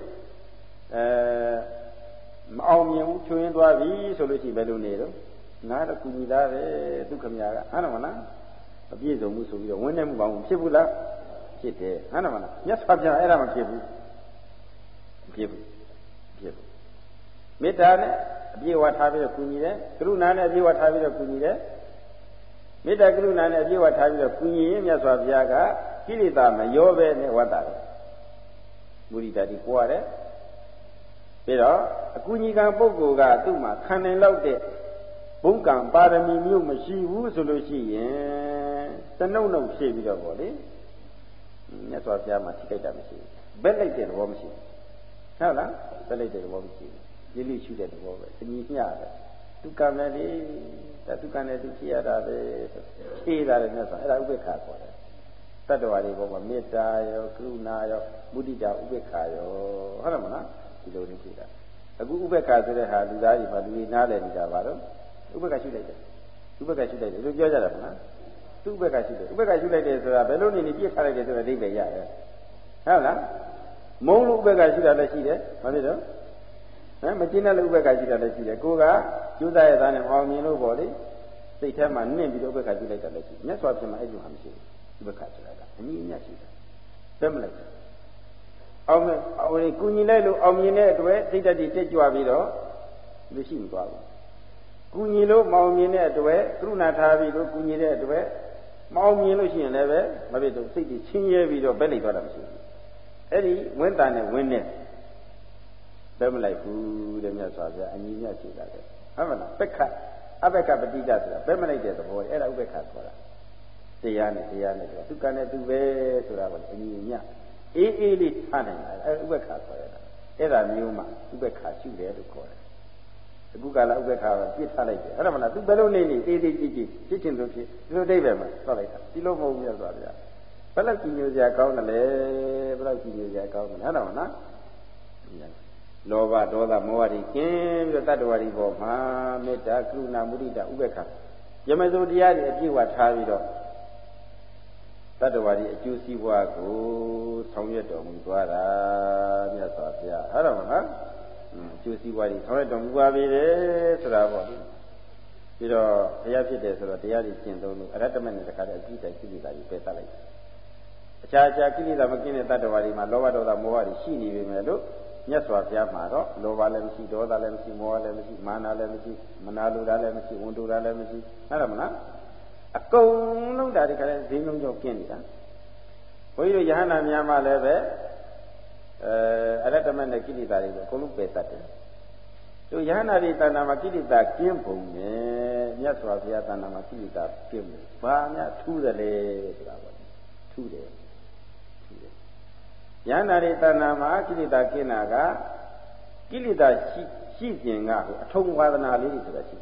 မအောင်မြင်ဘူးချွင်းသွားပြီဆိုလို့ရှိရင်ဘယ်လိုနေတော့ငါတော့ကူညီသားပဲဒုက္ခမြာကဟုတ်တယ်မလားအပြည့်စုံမှုဆိုပြီးတော့ဝင်းနေမှုကောင်းဖြစ်ဘူးလားဖြစ်တယ်ဟုတ်တယ်မလားမြတ်စွာဘုရားအဲ့ဒါမဖြစ်ဘူးဖြစ်ဘူးဖြစ်ဘူးမေတ္တာနဲ့အပြည့်ဝထားပြီးတော့ကူညီတယ်ကရုဏာနဲ့အပြည့်ဝထားပြီးတော့ကူညီတယ်မေတ္တာကရုဏာနဲ့အပြည့်ဝထားပြီးတော့ကူညီရင်မြတ်စွာဘုရားကကိလေသာမရောပဲနဲ့ဝတ္တာတယ်မုဒိတာတိပွားတယ်ပြီးတော့အကူညီကံပုဂ္ဂိုလ်ကသူ့မှာခံနိုင်လောက်တဲ့ဘုံကံပါရမီမျိုးမရှိဘူးဆိုလို့ရှိရင်တနှုတ်နှုတ်ဖြည့်ပြီးတော့ဗောလေမြတ်စွာဘုရားမှာထိခိုက်တာမရှိဘူးဘက်လိုက်တဲ့သဘောမရှိဘူးဟုတ်လားဘက်လိုက်တဲ့သဘောမရှိဘူးလိလိရှုတဲ့သဘောပဲအညီမျှတယ်ဒုက္ခမဲ့လေဒါဒုက္ခနဲ့ဒုဖြစ်ရတာပဲဖြေးတာလည်းမြတ်စွာအဲ့ဒါဥပေက္ခခေါ်တယ်တတ္တဝါတွေဘောမှာမေတ္တာရောကရုဏာရောမုဒိတာဥပေက္ခရောဟုတ်တယ်မလားဒီလိုလေးဖြေးတာအခုဥပေက္ခဆိုတဲ့ဟာလူသားတွေမှာလူတွေနားလည်နေတာပါတော့ဥပေက္ခရှုလိုက်တယ်ဥပေက္ခရှုလိုက်တယ်လို့ပြောကြတာမလားသူဥပေက္ခရှုတယ်ဥပေက္ခရှုလိုက်တယ်ဆိုတာဘယ်လိုနေနေပြစ်ထားလိုက်တယ်ဆိုတဲ့အဓိပ္ပာယ်ရတယ်ဟုတ်လားမုံလို့ဥပေက္ခရှုတာလည်းရှိတယ်မဖြစ်တော့မကျင်းတဲ့ဥပေက္ခရှိတာလည်းရှိတယ်ကိုကကျိုးစားရသားနဲ့အောင်မြင်လို့ပေါ့လေစိတ်ထဲမှာနှင့်ပြီးတော့ဥပေက္ခရှိလိုက်တာလည်းရှိတယ်မြတ်စွာဘုရားမှာအဲ့ဒီမှာမရှိဘူးဥပေက္ခဆိုတာကအနည်းအမြတ်ရှိတယ်သိမလားအောင်မဲ့ဟိုကူညီလိုက်လို့အောင်မြင်တဲ့အတွက်စိတ်ဓာတ်တွေတက်ကြွပြီးတော့လူရှိမသွားဘူးကူညီလို့မအောင်မြင်တဲ့အတွက်ကရုဏာထားပြီးတော့ကူညီတဲ့အတွက်မအောင်မြင်လို့ရှိရင်လည်းပဲမဖြစ်တော့စိတ်တွေချင်းရဲပြီးတော့ဘက်လိုက်သွားတာမရှိဘူးအဲ့ဒီဝင်းတန်နဲ့ဝင်းနဲ့ဘယ်မလိုက်ဘူးတဲ့မြတ်စွာဘုရားအညီမြတ်ရှိတာတဲ့ဟုတ်မလားပက္ခအပက္ခပတိဒဆိုတာဘယ်မလိုက်တဲ့သဘောအဲ့ဒါဥပ္ပက္ခဆိုတာတရားနဲ့ဆိုတာသူကနဲ့သူပဲဆိုတာကိုအညီမြတ်အေးအေးလေးထားနိုင်တာအဲ့ဥပ္ပက္ခခေါ်ရတာအဲ့ဒါမျိုးမှဥပ္ပက္ခရှိတယ်လို့ခေါ်တယ်အခုကလာဥပ္ပက္ခကပြစ်ထားလိုက်တယ်ဟုတ်မလားသူဘယ်လိုနေနေအေးသေးကြည့်ဖြစ်ချင်လို့ဖြစ်ဒီလိုအိဗယ်မှာသွားလိုက်တာဒီလိုမဟုတ်ဘူးမြတ်စွာဘုရားဘယ်လောက်ကြည်ညိုစရာကောင်းတယ်လဲဘယ်လောက်ကြည်ညိုစရာကောင်းတယ်ဟုတ်တယ်မလားလောဘဒေါသမောဟတွေကျင်းပြီးတော့တတ္တဝါတွေပေါ်မှာမေတ္တာကရုဏာမုဒိတာဥပေက္ခယမဇုတရားတွေအပြည့်ဝထားပြီးတော့တတ္တဝါတွေအကျိုးစီးပွားကိုဆောင်ရွက်တော်မူသွားတာမြတ်စွာဘုရားဟုတ်တယ်မလားအကျိုးစီးပွားတွေဆောင်ရွက်တော်မူပါပြီလေဆိုတာပေါ့ပြီးတော့ဘုရားဖြစ်တယ်ဆိုတော့တရားတွေကျင့်သုံးလို့အရတ္တမနဲ့တခါတည်းအကြည့်တိုင်းကိလေသာတွေပယ်သလိုက်တယ်အခြားကိလေသာမကင်းတဲ့တတ္တဝါတွေမှာလောဘဒေါသမောဟတွေရှိနေပေမဲ့လို့မြတ်စွာဘုရားမှာတော့လောဘလည်းမရှိဒေါသလည်းမရှိမောဟလည်းမရှိမာနလည်းမရှိမနာလိုတာလည်းမရှိဝန်တိုတာလည်းမရှိဟုတ်တယ်မလားအကုန်လုံးဒါဒီခါလဲဈေးလုံးကြောင့်ကျင်းနေတာဘုန်းကြီးတို့ယဟန္တာများမှလည်းပဲအရတ္တမနဲ့ကိလေသာတွေကိုအကုန်လုံးပယ်တတ်တယ်သူယဟန္တာတွေတဏ္ဍာမှာကိလေသာကျင်းပုံနဲ့မြတ်စွာဘုရားတဏ္ဍာမှာကိလေသာကျင်းပုံဘာများထူးတယ်လဲဆိုတာပေါ့ထူးတယ်ယန္တာရိတဏ္ဍာမှာကိလေသာကျင်းတာကကိလေသာရှိခြင်းကဟိုအထုံဝါဒနာလေးတွေဆိုတာရှိတယ်အ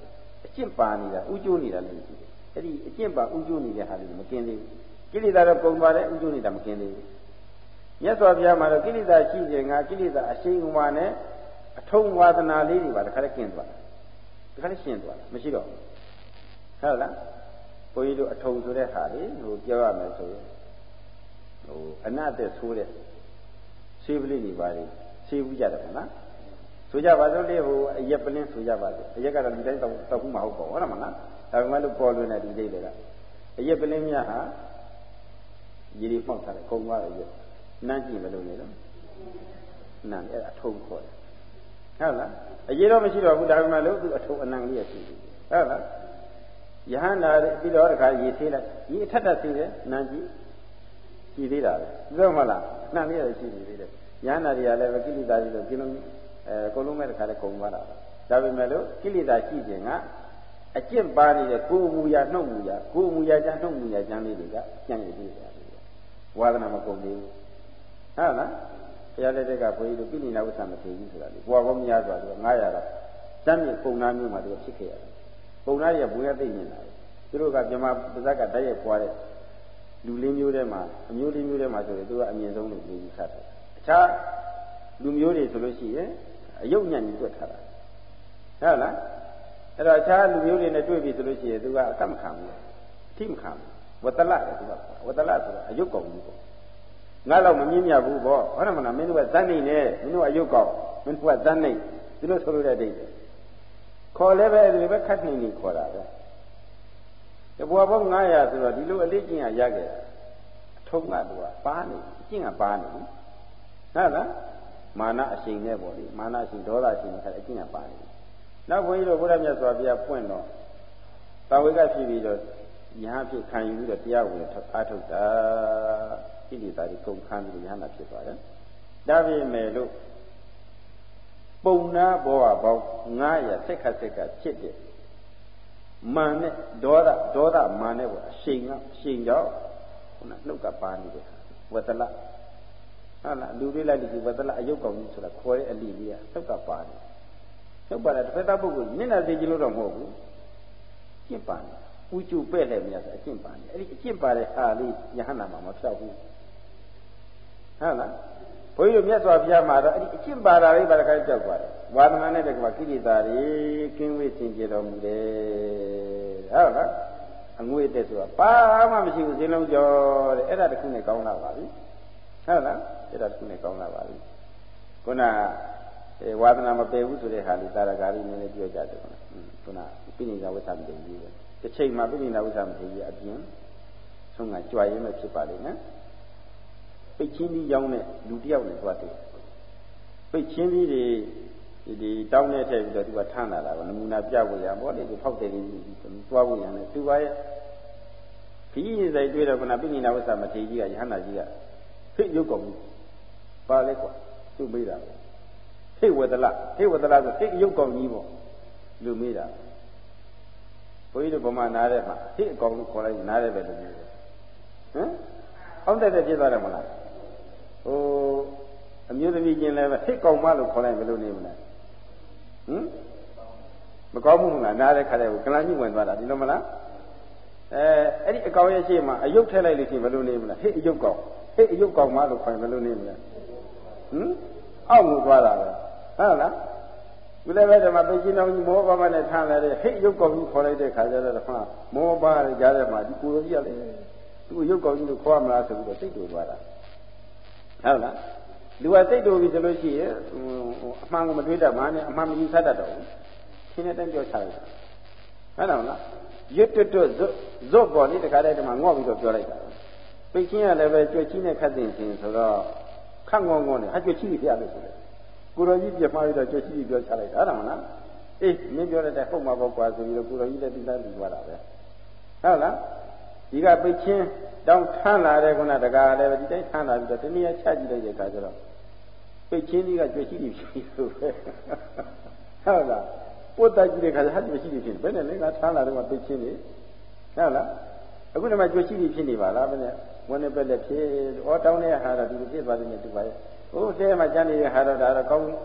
ကျင့်ပါနေတာဥကျိုးနေတာလည်းရှိတယ်အဲ့ဒီအကျင့်ပါဥကျိုးနေတဲ့ဟာလေးမกินသေးဘူးကိလေသာတော့ကုန်သွားတယ်ဥကျိုးနေတာမกินသေးဘူးမြတ်စွာဘုရားမှာတော့ကိလေသာရှိခြင်းကကိလေသာအရှိန်အဝါနဲ့အထုံးဝါဒနာလေးတွေပါတခါတည်းกินသွားတယ်တခါတည်းရှင်းသွားတယ်မရှိတော့ဘူးဟုတ်လားဘုန်းကြီးတို့အထုံဆိုတဲ့ဟာလေဟိုပြောရမယ်ဆိုရင်ဟိုအနတ်တဲ့ဆိုးတဲ့ဆေးပလိနေပါလေဆေးဘူးကြတယ်နော်ဆိုကြပါစို့လေဟိုအရက်ပလင်းဆိုကြပါစို့အရက်ကတော့ဒီတိုင်းတောက်ဘူးမဟုတ်ပါဘူးဟုတ်လားမလားဒါပေမဲ့လို့ပေါ်လွင်တဲ့ဒီလေးတွေကအရက်ပလင်းများဟာရည်ရည်ပေါက်ထားတယ်ကုန်သွားတယ်ရက်နန်းကြည့်မလို့နေတော့နန်းအဲ့အထုံခေါ်တယ်ဟုတ်လားအရေးတော့မရှိတော့ဘူးဒါပေမဲ့လို့သူအထုံအနံလေးရရှိတယ်ဟုတ်လားယဟန္တာပြီးတော့တခါရေသေးလိုက်ရေအထက်တက်သေးတယ်နန်းကြည့်ကြည့်သေးတာပဲသိတော့မလားနန်းလေးရရှိနေသေးတယ်ယဟန္တာတွေကလည်းကိလေသာတွေတော့ကျင်းလုံးအကုန်လုံးမဲ့တခါလည်းကုန်သွားတာဒါပေမဲ့လို့ကိလေသာရှိခြင်းကအကျင့်ပါနေတဲ့ကိုယ်မူရာနှုတ်မူရာကိုယ်မူရာကြနှုတ်မူရာကျမ်းလေးတွေကကျန်ရည်သေးတယ်ဝါဒနာမကုန်သေးဘူးဟုတ်လားဘုရားလက်ထက်ကဘုန်းကြီးတို့ပြိဋိနာဝိသမထေကြီးဆိုတာလေဘွာပေါင်းများစွာဆိုတော့900တော့စမ်းမြေပုံနာမျိုးမှာသူဖြစ်ခဲ့ရတယ်ပုံနာရဲ့ဘုရားသိနေတာသူတို့ကမြမပါဇက်ကတိုက်ရိုက်ပွားတဲ့လူလေးမျိုးထဲမှာအမျိုးလေးမျိုးထဲမှာဆိုရင်သူကအမြင့်ဆုံးလို့ယူဆတယ်အခြားလူမျိုးတွေဆိုလို့ရှိရင်အယုတ်ညံ့ကြီးတွေ့ထားတာဟုတ်လားအဲ့တော့အခြားလူမျိုးတွေနဲ့တွေ့ပြီဆိုလို့ရှိရင်သူကအကမခံဘူးအထိမခံဘူးဝတ္တလတဲ့သူကဝတ္တလဆိုတာအယုတ်ကောင်ကြီးပေါ့ငါတော့မမြင်မြတ်ဘူးပေါ့ဟုတ်တယ်မလားမင်းတို့ကဇန်နေနဲ့မင်းတို့ကအယုတ်ကောင်မင်းတို့ကဇန်နေဒီလိုဆိုလို့တဲ့ဒိဋ္ဌိခေါ်လည်းပဲဒီပဲခတ်နေနေခေါ်တာပဲတဘွားပေါင်း900ဆိုတော့ဒီလိုအလေးကျင့်ရခဲ့တာအထုံးကသူကပါနေအကျင့်ကပါနေဟုတ်လားမာနအရှိန်နဲ့ပေါ့လေမာနအရှိန်ဒေါသအရှိန်နဲ့အကျင့်ကပါနေနောက်ဘုန်းကြီးတို့ဘုရားမြတ်စွာဘုရားပွင့်တော့တာဝေကဖြစ်ပြီးတော့ညာဖြစ်ခံယူပြီးတော့တရားဝင်အားထုတ်တာဣတိတာတွေကုန်ခံပြီးညာနာဖြစ်သွားတယ်ဒါပေမဲ့လို့ပုံနာဘောကပေါင်း900ဆက်ခတ်ဖြစ်တဲ့မာနနဲ့ဒေါသမာနနဲ့ပေါ့အရှိန်ကြောင့်ခုနနှုတ်ကပါနေတဲ့ဝတ္တလဟုတ်လားလူတွေလိုက်လို့ဝတ္တလအယုတ်ကောင်ကြီးဆိုတာခေါ်တဲ့အလိကြီးကနှုတ်ကပါနေနှုတ်ပါတဲ့တစ်ဖက်သားပုဂ္ဂိုလ်မျက်နှာသိကြလို့တော့မဟုတ်ဘူးကျင့်ပါနေဥကျုပဲ့တယ်မြတ်ဆိုအကျင့်ပါနေအဲ့ဒီအကျင့်ပါတဲ့ဟာလေးယဟန္တာမှာမဖြောက်ဘူးဟုတ်လားဘုန်းကြီးတို့မြတ်စွာဘုရားမှာတော့အဲ့ဒီအကျင့်ပါတာလေးပါတခါကြောက်ပါတယ်ဝါဒနာနဲ့တကွာကိလေသာတွေကင်းဝေးစင်ကြယ်တော်မူတယ်ဟုတ်လားအငွေ့တဲ့ဆိုတာဘာမှမရှိဘူးစင်းလုံးကျော်တဲ့အဲ့ဒါတခုနဲ့ကောင်းလာပါပြီဟုတ်လားအဲ့ဒါတခုနဲ့ကောင်းလာပါပြီခုနဝါဒနာမပယ်ဘူးဆိုတဲ့ဟာလေးသာရကာလေးနည်းနည်းပြောကြတယ်ခုနပိဋိနာဝိသမတေကြီးပဲတစ်ချိန်မှာပိဋိနာဝိသမတေကြီးအပြင်ဆုံးကကြွားရင်းမဲ့ဖြစ်ပါလိမ့်မယ်ပိတ်ချင်းကြီးရောင်းတဲ့လူတယောက်နဲ့တွားတယ်ပိတ်ချင်းကြီးတွေဒီတောင်းနဲ့ထည့်ပြီးတော့သူကထမ်းလာတာကနမူနာပြဖို့ရပေါ့လေသူဖောက်တယ်ကြီးတွားဖို့ရမယ်သူပါရဲ့ခီးရင်ဆိုင်တွေ့တော့ခုနပိဋိနာဝိသမတေကြီးကယဟန္တာကြီးကဖိတ်ရုပ်ကောင်ပါလေကွာသူ့မေးတာဟိဝတ္တလဆိုဟိရုပ်ကောင်ကြီးပေါ့လူမေးတာဘုန်းကြီးတို့ဗမာနားတဲ့မှာဟိအကောင်လို့ခေါ်လိုက်နားတယ်ပဲလူမျိုးဟမ်အောင်းတဲ့ဖြစ်သွားတယ်မလားဟိုအမျိုးသမီးချင်းလည်းပဲဟိကောင်မလို့ခေါ်လိုက်ဘယ်လိုနေမလဲဟမ်မကောင်းဘူးမလားနားတဲ့ခါတည်းကိုကလန်ကြီးဝင်သွားတာဒီလိုမလားအဲ့ဒီအကောင်ရဲ့ရှေ့မှာအယုတ်ထည့်လိုက်လို့ရှိရင်ဘယ်လိုနေမလဲဟိအယုတ်ကောင်မလို့ခေါ်ရင်ဘယ်လိုနေမလဲဟမ်အောက်ကိုသွားတာပဲဟုတ်လားဒီလည်းပဲဒီမှာပိတ်ချင်းတော်ကြီးမောပါမနဲ့ထမ်းလာတဲ့ဟိတ်ရုပ်ကောင်ကြီးခေါ်လိုက်တဲ့ခါကျတော့မောပါရကြားထဲမှာဒီကိုယ်ကြီးကလည်းသူ့ရုပ်ကောင်ကြီးကိုခေါ်မလားဆိုပြီးတော့စိတ်တူသွားတာဟုတ်လားလူကစိတ်တူပြီဆိုလို့ရှိရင်အမှန်ကိုမတွေးတတ်မှနဲ့အမှန်မယူဆတတ်တော့ဘူးရှင်းတဲ့တိုင်းပြောချလိုက်တာဟုတ်တယ်မလားရွတ်တွတ်ဇွတ်ပေါ်လေးတခါတည်းဒီမှာငေါ့ပြီးတော့ပြောလိုက်တာပိတ်ချင်းကလည်းပဲကြွက်ချင်းနဲ့ခတ်သိချင်းဆိုတော့ခန့်ငေါနဲ့ဟာကြွက်ချင်းပြရလို့ဆိုတယ်ကိုတော်ကြီးပြမှားပြီးတော့ကြွချင်းပြောချလိုက်တာဟုတ်တယ်မလားအေးမင်းပြောတဲ့ဟုတ်မှာပေါ့ကွာဆိုပြီးတော့ကိုတော်ကြီးလည်းတိတန်းပြီးသွားတာပဲဟုတ်လားဒီကပိတ်ချင်းတောင်းထမ်းလာတဲ့ခုနတကားလည်းပဲဒီတိုင်းထမ်းလာပြီးတော့တနည်းချကြည့်လိုက်တဲ့အခါကျတော့ပိတ်ချင်းကြီးကကြွချင်းဖြစ်ဆိုပဲဟုတ်လားပို့တက်ကြည့်တဲ့ခါကျဟာကြွချင်းဖြစ်ဘယ်နဲ့လဲငါထမ်းလာတော့ပိတ်ချင်းနေဟုတ်လားအခုဒီမှာကြွချင်းဖြစ်နေပါလားဘယ်နဲ့ဝန်နဲ့ပက်လက်ဖြစ်တောင်းတဲ့ဟာတော့ဒီလိုဖြစ်သွားတယ်နဲ့တူပါရဲ့ဟိုတဲမှာကျန်နေတဲ့ဟာတော့ဒါတော့ကောင်း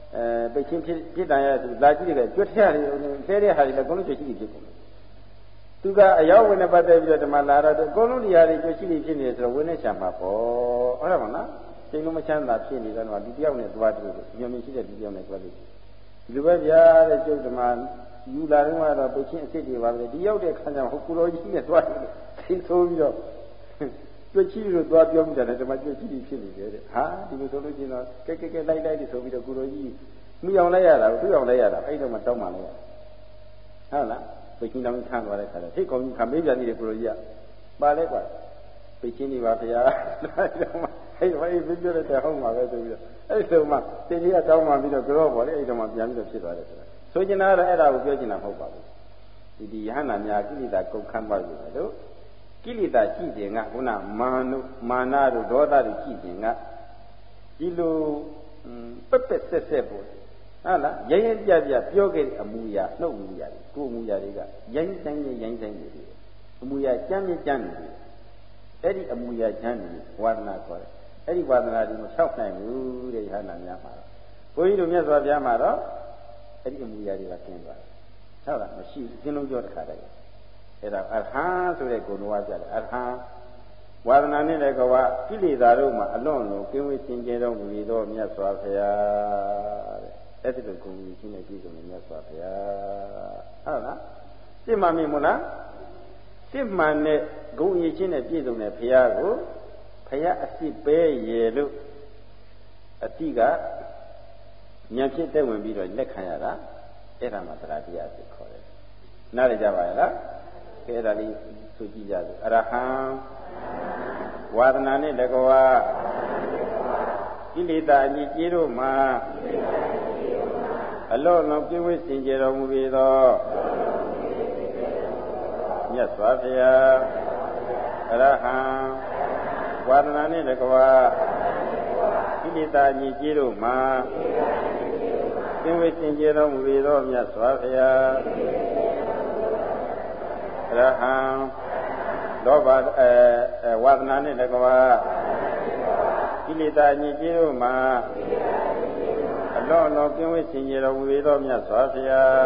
ပိတ်ချင်းဖြစ်တန်ရဆိုလာကြည့်တယ်ကျွတ်ထရတယ်တဲတဲ့ဟာတွေလည်းအကုန်လုံးကျွတ်ရှိဖြစ်ကုန်သူကအရောက်ဝင်တဲ့ပတ်သက်ပြီးတော့ဓမ္မလာတော့အကုန်လုံးတရားတွေကျွတ်ရှိဖြစ်နေတယ်ဆိုတော့ဝင်နေချာမှာပေါ့ဟုတ်တယ်မလားစိတ်လုံးမချမ်းသာဖြစ်နေတော့ဒီတယောက်နဲ့သွားတယ်လို့ညွန်မြင်ရှိတဲ့ဒီတယောက်နဲ့သွားတယ်ဒီလိုပဲဗျာတဲ့ကျုပ်ဓမ္မယူလာတော့ကတော့ပိတ်ချင်းအစ်စ်တွေပါပဲဒီရောက်တဲ့ခါကျတော့ကိုလိုကြီးနဲ့သွားတယ်သိဆိုးပြီးတော့ကျွတ်ချီလို့သွားပြောမှုတယ်ဓမ္မကျွတ်ချီဖြစ်နေတယ်တဲ့ဟာဒီလိုဆိုလို့ချင်းတော့ကဲလိုက်လို့ဆိုပြီးတော့ကိုလိုကြီးမိအောင်လိုက်ရတာတွေ့အောင်လိုက်ရတာအဲ့တော့မှတောင်းမှလိုက်ရဟုတ်လားပိတ်ချင်းတောင်းခံသွားတဲ့ခါကျဟိတ်ကောင်ကြီးခံမေးပြန်နေတယ်ကိုလိုကြီးကပါလဲကွာပိတ်ချင်းနေပါဗျာအဲ့တော့မှဟဲ့ဘာကြီးပြောတဲ့ဟုတ်မှာပဲဆိုပြီးတော့အဲ့ဆိုမှတင်ကြီးကတောင်းမှပြီးတော့ကြောပေါ့လေအဲ့တော့မှပြန်ပြီးတော့ဖြစ်သွားတယ်ဆိုတာဆိုချင်တာကတော့အဲ့ဒါကိုပြောချင်တာမဟုတ်ပါဘူးဒီယဟနာများကိလေသာကုန်ခန့်ပါပြီလို့ကိလေသာရှိခြင်းကခုနမာနတို့ဒေါသတို့ရှိခြင်းကဒီလိုပက်ဆက်ပေါ့ဟုတ်လားရရင်ပြပြောခဲ့တဲ့အမူအရာနှုတ်အမူအရာကိုအမူအရာတွေကရိုင်းဆိုင်နေအမူအရာကြမ်းနေအဲ့ဒီအမူအရာချမ်းနေဝါဒနာခေါ်တယ်အဲ့ဒီဝါဒနာဒီမဖြောက်နိုင်ဘူးတဲ့ယဟနာများမှာဘုန်းကြီးတို့မြတ်စွာဘုရားမှာတော့အဲ့ဒီအမူအရာတွေကကျင်းသွားတယ်ဟုတ်လားမရှိဘူးကျင်းလုံးကြောတစ်ခါတည်းအဲ့ဒါအရဟံဆိုတဲ့ဂုဏ်တော်ပြတယ်အရဟံဝါဒနာနဲ့လည်းကဝကိလေသာတို့မှာအလွန်လုံးကင်းဝေးစင်ကြယ်တော်မူသောမြတ်စွာဘုရားတဲ့အဲ့ဒီလိုဂုဏ်ကြီးချင်းနဲ့ပြည့်စုံတဲ့မြတ်စွာဘုရားဟုတ်လားစိတ်မှမြင်မို့လားစိတ်မှန်တဲ့ဂုဏ်ကြီးချင်းနဲ့ပြည့်စုံတဲ့ဘုရားကိုဘုရားအစစ်ပဲရေလို့အတိကဉာဏ်ဖြစ်တဲ့ဝင်ပြီးတော့လက်ခံရတာအဲ့ဒါမှတရားတရားအစစ်ခေါ်တယ်နားလည်ကြပါရဲ့လားအဲ့ဒါလေးဆိုကြည့်ကြစို့အရဟံဝါဒနာနဲ့တကွာကိလေသာအညစ်အကြေးတို့မှာအလောလုံးပြည့်ဝစင်ကြယ်တော်မူပေသောမြတ်စွာဘုရားအရဟံဝါဒနာနဲ့တကွာကိလေသာအညစ်အကြေးတို့မှာပြည့်ဝစင်ကြယ်တော်မူပေသောမြတ်စွာဘုရားအရဟံလောဘဝါဒနာနဲ့တကွာကိလေသာညစ်ကြေးတို့မှာအလောကင်းဝေးစင်ကြယ်တော်မူသောမြတ်စွာဘုရား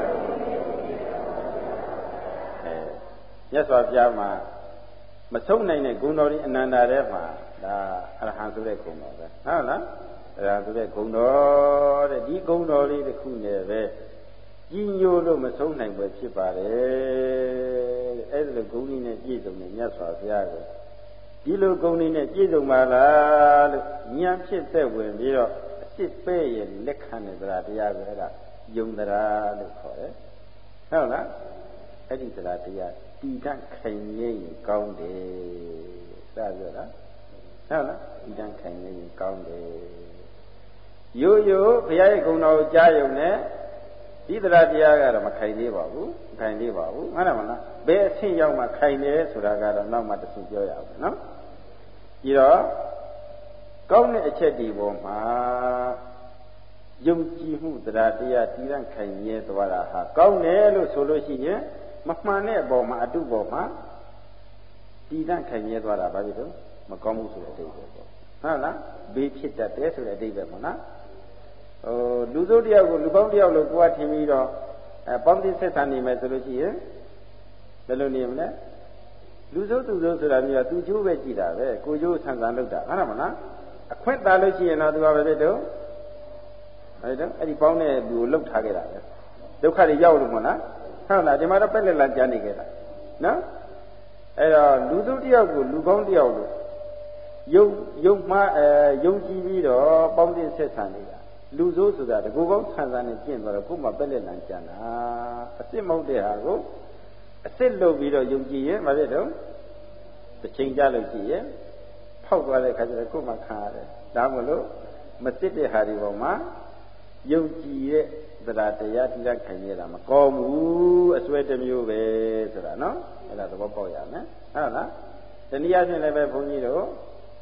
မြတ်စွာဘုရားမှာမဆုံးနိုင်တဲ့ဂုဏ်တော်ဤအနန္တထဲမှာဒါအရဟံဆိုတဲ့ဂုဏ်တော်ပဲဟုတ်လားအရဟံဆိုတဲ့ဂုဏ်တော်တဲ့ဒီဂုဏ်တော်လေးတစ်ခုနဲ့ပဲကြီးညိုလို့မဆုံးနိုင်ပဲဖြစ်ပါတယ်အဲ့ဒီလိုဂုဏ်ကြီးနဲ့ပြည့်စုံတဲ့မြတ်စွာဘုရားကိုဒီလိုဂုဏ်ကြီးနဲ့ပြည့်စုံပါလားလို့ဉာဏ်ဖြစ်သက်ဝင်ပြီးတော့အစ်ပဲ့ရဲ့လက်ခံတဲ့တရားကိုအဲ့ဒါယုံတရားလို့ခေါ်တယ်ဟုတ်လားအဲ့ဒီတရားတည်တံ့ခိုင်မြဲရင်ကောင်းတယ်စပြောတာဟုတ်လားတည်တံ့ခိုင်မြဲရင်ကောင်းတယ်ရိုးရိုးဘုရားရဲ့ဂုဏ်တော်ကိုကြားယုံနဲ့ဒီတရားကတော့မခိုင်သေးပါဘူးမခိုင်သေးပါဘူးမှန်တယ်မလားဘယ်အဆင့်ရောက်မှခိုင်တယ်ဆိုတာကတော့နောက်မှတစ်ခုပြောရအောင်နော်ပြီးတော့ကောင်းတဲ့အချက်ဒီပေါ်မှာယုံကြည်မှုတရားတည်ရန်ခိုင်မြဲသွားတာဟာကောင်းတယ်လို့ဆိုလို့ရှိရင်မမှန်တဲ့အပေါ်မှာအတုပေါ်မှာတည်ရန်ခိုင်မြဲသွားတာဘာဖြစ်လို့မကောင်းဘူးဆိုတဲ့အဓိပ္ပာယ်ပေါ့ဟုတ်လားဘေးဖြစ်တတ်တယ်ဆိုတဲ့အဓိပ္ပာယ်ပေါ့နော်လူစုတယောက်ကိုလူကောင်းတယောက်လို့ကိုယ်ကထင်ပြီးတော့ပေါင်းသိဆက်ဆံနေမယ်ဆိုလို့ရှိရင်ဘယ်လိုနေမလဲလူစုသူစုဆိုတာမျိုးကသူကျိုးပဲကြည့်တာပဲကိုကျိုးဆန်းဆန်းလုပ်တာဟုတ်တယ်မလားအခွင့်တာလို့ရှိရင်တော့သူကပဲဖြစ်တော့အဲ့ဒီပေါင်းတဲ့လူကိုလှုပ်ထားခဲ့တာပဲဒုက္ခတွေရောက်လို့မဟုတ်လားဟုတ်လားဒီမှာတော့ပက်လက်လန်ကြားနေခဲ့တာနော်အဲ့တော့လူစုတယောက်ကိုလူကောင်းတယောက်လို့ယုံကြည်ပြီးတော့ပေါင်းသိဆက်ဆံနေတာလူဆိုးဆိုတာတကူကောင်းဆန်းဆန်းနဲ့ကျင့်သွားတော့ကိုယ်မှပက်လက်လန်ကြံတာအစ်စ်မဟုတ်တဲ့ဟာကိုအစ်စ်လုပ်ပြီးတော့ယုံကြည်ရင်မဖြစ်တော့တစ်ချိန်ကြာလို့ရှိရင်ဖောက်သွားတဲ့ခါကျတော့ကိုယ်မှခံရတယ်ဒါမှမလို့မစစ်တဲ့ဟာဒီပေါ်မှာယုံကြည်ရဲ့တရားတရားတိရခိုင်နေတာမကောင်းဘူးအစွဲတစ်မျိုးပဲဆိုတာနော်အဲ့ဒါသဘောပေါက်ရမယ်ဟုတ်လားတနည်းအားဖြင့်လည်းပဲဘုန်းကြီးတို့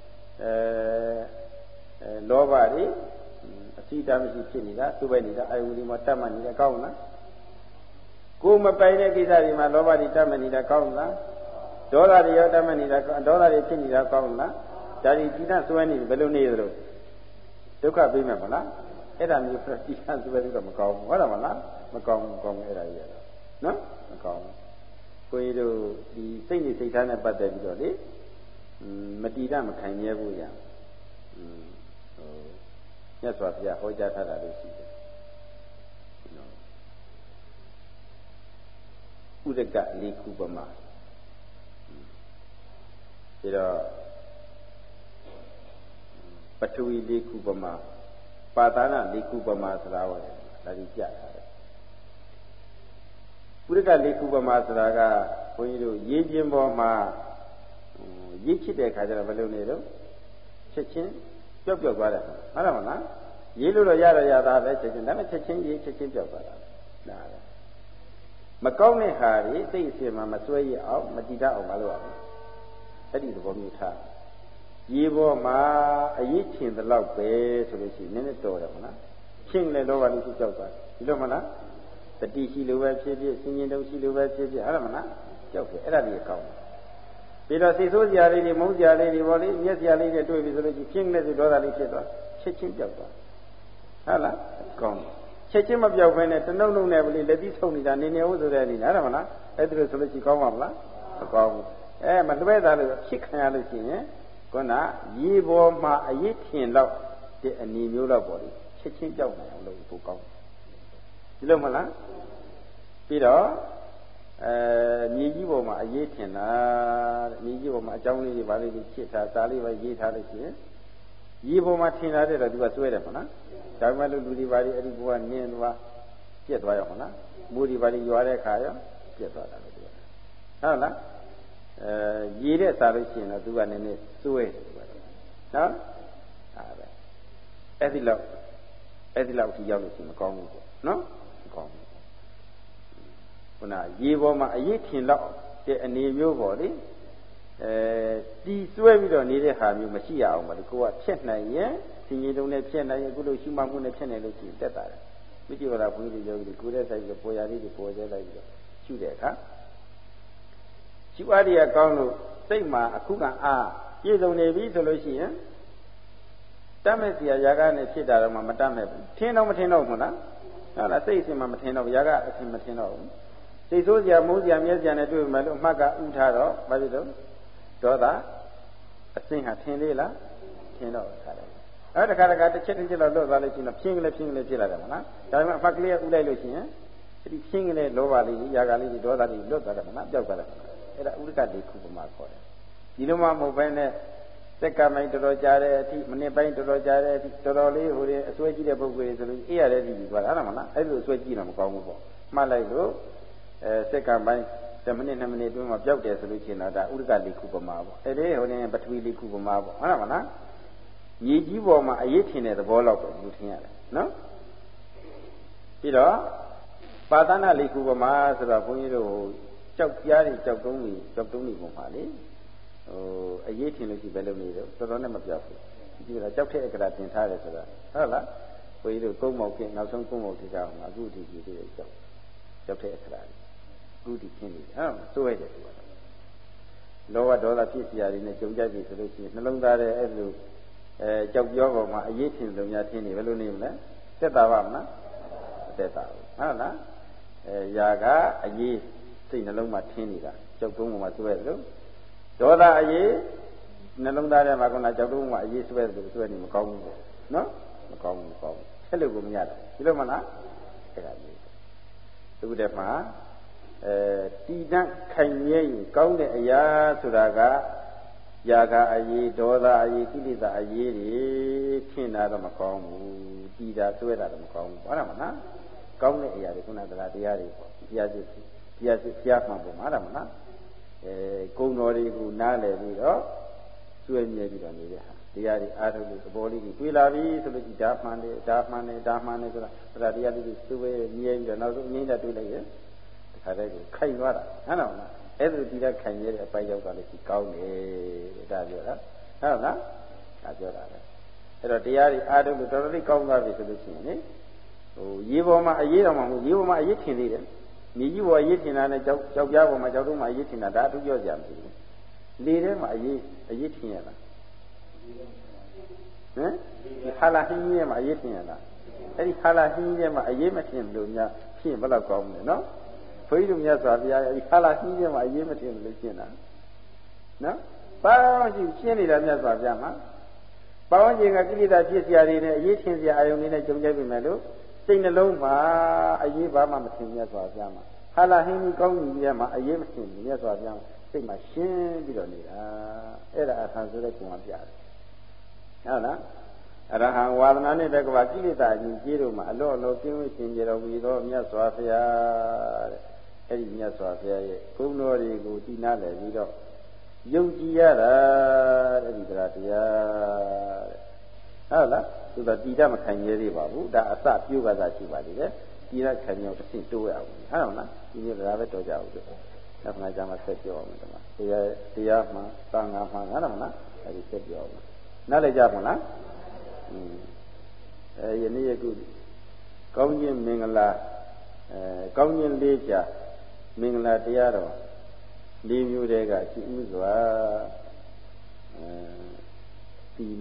လောဘတွေအစီတမရှိဖြစ်နေတာသူ့ပဲနေတာအာယုဒီမှာတတ်မှတ်နေတာကောင်းလားကိုယ်မပိုင်တဲ့ကိစ္စတွေမှာလောဘတွေတတ်မှတ်နေတာကောင်းလားဒေါသတွေရောတတ်မှတ်နေတာဒေါသတွေဖြစ်နေတာကောင်းလားဒါဒီတိတဆွဲနေဘယ်လိုနေသလဲဒုက္ခပေးမယ်မလားအဲ့ဒါမျိုးဒီကစွဲပြီးတော့မကောင်းဘူးဟုတ်တယ်မလားမကောင်းဘူးကောင်းအဲ့ဒါကြီးရတော့နော်မကောင်းဘူးကိုကြီးတို့ဒီစိတ်နဲ့စိတ်ထားနဲ့ပတ်သက်ပြီးတော့လေမတည်တမခံရဲဘူးရမြတ်စွာဘုရားဟောကြားထားတာလို့ရှိတယ်ဥဒကလေးခုပမာပြီးတော့ပထဝီလေးခုပမာပါဒနာလေးခုပမာဆိုတာဟောတယ်ဒါကြီးကြထားတယ်ဥဒကလေးခုပမာဆိုတာကဘုန်းကြီးတို့ရေးခြင်းပေါ်မှာရေးချစ်တဲ့ခါကျတော့ဘယ်လိုနေတော့ချက်ချင်းပျောက်သွားတယ်ဟုတ်တယ်မလားရေးလို့တော့ရတာပဲချက်ချင်းဒါပေမဲ့ချက်ချင်းရေးချက်ချင်းပျောက်သွားတာဒါပဲမကောင်းတဲ့ဟာတွေစိတ်အစဉ်မှာမစွဲရအောင်မတည်တတ်အောင်မလုပ်ရဘူးအဲ့ဒီသဘောမျိုးထားရေပေါ်မှာအရေးချင်တဲ့လောက်ပဲဆိုလို့ရှိရင်နည်းနည်းတော်တယ်မလားချင်းလေလောဘလေးဖြစ်ကြောက်သွားဒီလိုမလားတတိရှိလိုပဲဖြစ်ဖြစ်စဉ်းကျင်တုံးရှိလိုပဲဖြစ်ဖြစ်ဟုတ်တယ်မလားကြောက်တယ်အဲ့ဒါကြီးကောင်းတယ်ပြီးတော့စိတ်ဆိုးစရာလေးတွေမုန်းစရာလေးတွေပေါ့လေမျက်စရာလေးတွေတွေ့ပြီဆိုလို့ရှိရင်ချင်းလေဆိုဒေါသလေးဖြစ်သွားချက်ချင်းကြောက်သွားဟုတ်လားကောင်းချက်ချင်းမပြောက်ဘဲနဲ့တနှုတ်နှုတ်နဲ့ဗလိလက်သီးထုံနေတာနေနေဟုတ်ဆိုတဲ့အနေနဲ့ဟုတ်တယ်မလားအဲ့ဒါလို့ဆိုလို့ရှိရင်ကောင်းပါမလားမကောင်းဘူးမလွဲတာလို့ဖြစ်ခံရလို့ရှိရင်ခုနရေပေါ်မှာအရေးထင်တော့တဲ့အနေမျိုးတော့ပေါ့လေချက်ချင်းကြောက်နိုင်အောင်လုပ်ဖို့ကောင်းဒီလိုမလားပြီးတော့မြေကြီးပေါ်မှာအရေးထင်တာတဲ့မြေကြီးပေါ်မှာအကြောင်းလေးတွေဗာလေးတွေချစ်ထားစားလေးပဲရေးထားလို့ရှိရင်ရေပေါ်မှာထင်လာတဲ့တော့သူကစွဲတယ်မလားဒါပေမဲ့လူတွေဗာလေးအဲ့ဒီဘဝနင်းသွားပြက်သွားရောမလားမိုးတွေဗာလေးရွာတဲ့ခါရောပြက်သွားတာလို့ပြောတာဟုတ်လားရေတဲ့စားလို့ရှိရင်တော့သူကနည်းနည်းစွဲတယ်နော်ဟာပဲအဲ့ဒီလောက်ထိရောက်လို့ရှိရင်မကောင်းဘူးပေါ့နော်မကောင်းဘူးခုနရေပေါ်မှာအရေးထင်တော့တဲ့အနေမျိုးပေါ့လေတီးစွဲပြီးတော့နေတဲ့ဟာမျိုးမရှိရအောင်ပါလေကိုကဖြက်နိုင်ရင်စင်ကြီးတုံးနဲ့ဖြက်နိုင်ရင်အခုလို့ရှုမှတ်မှုနဲ့ဖြက်နိုင်လို့ရှိရင်တက်တာတယ်မိจิวราဘုန်းကြီးယောဂီကိုယ်တဲ့ဆိုင်ပြီးပေါ်ရလေးတွေပေါ်ကျဲလိုက်ပြီးတော့ရှုတဲ့အခါရှုအားရကောင်းလို့စိတ်မှာအခုကအားပြည့်စုံနေပြီဆိုလို့ရှိရင်တတ်မဲ့စရာຢာကနဲ့ဖြစ်တာတော့မှမတတ်မဲ့ဘူးထင်းတော့မထင်းတော့ဘူးလားဟုတ်လားစိတ်အစဉ်မှာမထင်းတော့ဘူးຢာကအစဉ်မထင်းတော့ဘူးစိတ်ဆိုးစရာမုန်းစရာမျက်စရာနဲ့တွေ့မှလို့အမှတ်ကဥထားတော့ဘာဖြစ်လို့ဒေါသအစဉ်ဟာထင်းလေးလားထင်းတော့ထားတယ်အဲ့တခါတစ်ချက်တော့လွတ်သွားလို့ရှိရင်တော့ဖြင်းကလေးဖြစ်လာတယ်မလားဒါပေမဲ့အမှတ်ကလေးကဥလိုက်လို့ရှိရင်ဒီဖြင်းကလေးလောဘလေးຢာကလေးဒေါသလေးလွတ်သွားတယ်မလားပျောက်သွားတယ်အဲ့ဒါဥဒကလေးခုပမာခေါ်တယ်ဒီလိုမှမဟုတ်ဘဲနဲ့စက်ကမိုင်းတော်တော်ကြားတဲ့အထိမိနစ်ပိုင်းတော်တော်ကြားတဲ့အထိတော်တော်လေးဟိုအစွဲကြည့်တဲ့ပုဂ္ဂိုလ်တွေဆိုလို့အေးရတဲ့ကြည့်ပြီးသွားတာဟုတ်လားအဲ့လိုအစွဲကြည့်တော့မကောင်းဘူးပေါ့မှတ်လိုက်လို့စက်ကမိုင်း10မိနစ်2မိနစ်အတွင်းမှာပျောက်တယ်ဆိုလို့ရှိရင်တော့ဒါဥဒကလေးခုပမာပေါ့အဲ့ဒီဟိုနေပထဝီလေးခုပမာပေါ့ဟုတ်လားမြေကြီးပေါ်မှာအရေးထင်တဲ့သဘောလောက်ပဲလူထင်ရတယ်နော်ပြီးတော့ပါဒနာလေးခုပမာဆိုတော့ဘုန်းကြီးတို့ကြောက်ပြားတွေကြောက်တုံးတွေပုံပါလေအရေးထင်လို့ရှိဘယ်လိုနေတော့တော်တော်နဲ့မပြောက်ဘူးဒီကကြောက်တဲ့အကြတာတင်ထားတယ်ဆိုတာဟုတ်လားဘုန်းကြီးတို့ကုန်းမောက်ကင်းနောက်ဆုံးကုန်းမောက်ထိကြအောင်အခုဒီကြည့်သေးကြောက်တဲ့အကြတာအခုဒီခင်းနေဟုတ်စိုးရတယ်သူကလောဘဒေါသဖြစ်စရာတွေနဲ့ကြုံကြပြီဆိုလို့ရှိရင်နှလုံးသားတဲ့အဲ့လိုကြောက်ကြောပေါ်မှာအရေးထင်လို့များထင်နေဘယ်လိုနေမလဲသက်သာပါမလားသက်သာဘူးဟုတ်လားຢာကအရေးစိတ်နှလုံးမှာထင်းနေတာကြောက်တုံးပေါ်မှာစွဲတယ်လို့ဒေါသအရေးနှလုံးသားထဲမှာကကြောက်တုံးမှာအရေးစွဲတယ်လို့စွဲနေမကောင်းဘူးပေါ့နော်မကောင်းဘူးအဲ့လိုကိုမရတာဒီလိုမလားအဲ့ဒါကြီးသူတည်းမှာတည်တံ့ခိုင်မြဲရင်ကောင်းတဲ့အရာဆိုတာကຢာကအရေးဒေါသအရေးကိလေသာအရေးတွေထင်တာတော့မကောင်းဘူးတည်တာစွဲတာတော့မကောင်းဘူးဟုတ်လားမလားကောင်းတဲ့အရာတွေခုနကတရားတွေပေါ့တရားစစ်ဖျားမှန်ပုံမှားတယ်မလားကုံတော်တွေကိုနားလည်ပြီးတော့ကျွဲမြဲပြီးတော့နေတဲ့ဟာတရားတွေအားထုတ်လို့သဘောလေးတွေတွေ့လာပြီဆိုလို့ဒီဓာမှန်တယ်ဆိုတာဒါတရားလေးတွေစွဲမြဲပြီးတော့နောက်ဆုံးအငြိမ့်တဲ့တွေ့လိုက်ရင်ဒီခါတည်းကိုခိုင်သွားတာဟုတ်လားမလားအဲ့ဒါဒီကခိုင်ရတဲ့အပိုင်းရောက်သွားလို့ရှိကောင်းတယ်ဒါပြောတာဟုတ်လားဒါပြောတာလေအဲ့တော့တရားတွေအားထုတ်လို့တော်တော်လေးကောင်းသွားပြီဆိုလို့ရှိရင်လေရေပေါ်မှာအရေးတော်မှာမဟုတ်ရေပေါ်မှာအရေးထင်သေးတယ်မြေကြီးပေါ်အရေးထင်တာနဲ့ကြောက်ပြားပေါ်မှာကြောက်တုံးမှာအရေးထင်တာဒါအထူးပြောကြမရှိဘူးလေထဲမှာအရေးထင်ရလားဟမ်ဟာလာဟင်းကြီးထဲမှာအရေးထင်ရလားအဲ့ဒီဟာလာဟင်းထဲမှာအရေးမထင်လို့များဖြစ်ရင်ဘယ်လောက်ကောင်းမလဲနော်ဘုန်းကြီးတို့မြတ်စွာဘုရားအဲ့ဒီဟာလာဟင်းထဲမှာအရေးမထင်လို့ရှင်းတာနော်ဘာလို့ရှင်းနေတာမြတ်စွာဘုရားမှာဘာဝချင်းကကိလေသာဖြစ်စရာတွေနဲ့အရေးထင်စရာအာယုန်တွေနဲ့ကြုံကြပြီမဲ့လို့စိတ်နှလုံးမှာအရေးဘာမှမထင်မြတ်စွာဘုရားမှာဟာလာဟင်းကြီးကောင်းကြီးထဲမှာအရေးမထင်ဘူးမြတ်စွာဘုရားစိတ်မှာရှင်းပြီးတော့နေတာအဲ့ဒါအခါဆိုတဲ့ပုံမှာပြတယ်ဟုတ်လားအရဟံဝါဒနာနဲ့တက္ကဝကိလေသာအကြီးကြီးတို့မှာအလောအလောကင်းဝေးရှင်ကြတော်မူသောမြတ်စွာဘုရားတဲ့အဲ့ဒီမြတ်စွာဘုရားရဲ့ဂုဏ်တော်တွေကိုတည်နာလည်ပြီးတော့ယုံကြည်ရတာတဲ့ဒီတရားတရားတဲ့ဟုတ်လားသူကတည်တတ်မခံရသေးပါဘူးဒါအစပြုကစားရှိပါသေးတယ်တည်တတ်ခံရအောင်တစ်ဆင့်တိုးရအောင်ဟုတ်လားဒီနေ့ဒါပဲတော်ကြအောင်လို့နောက်မှကျမှဆက်ပြောအောင်ဒီမှာတရားမှသံဃာမှဟုတ်လားမလားအဲဒီဆက်ပြောအောင်နားလည်ကြပါလားယနေ့ယခုကောင်းခြင်းမင်္ဂလာကောင်းခြင်းလေးပြမင်္ဂလာတရားတော်၄မျိုးတည်းကရှိဥစွာသီလ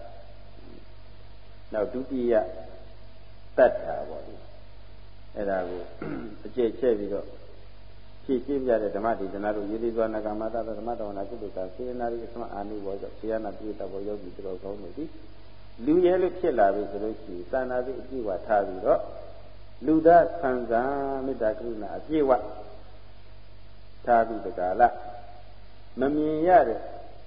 နောက်ဒုတိယတတ္ထာပေါ့ဒီအဲ့ဒါကိုအကျင့်ချက်ပြီးတော့ဖြည့်ရှင်းပြတဲ့ဓမ္မဒေသနာတို့ယေတိဇဝနာကမ္မတဓမ္မတော်နာကုသကစေနာရိသမအာနုဘောဇဆေယနာပိတဘောယောဂီတို့ကောင်းလို့ဒီလူရဲလို့ဖြစ်လာပြီဆိုလို့ရှိရင်သာနာတိအပြည့်ဝထားပြီးတော့လူသားဆံစာမေတ္တာကရုဏာအပြည့်ဝထားပြီးတကားလားမမြင်ရတဲ့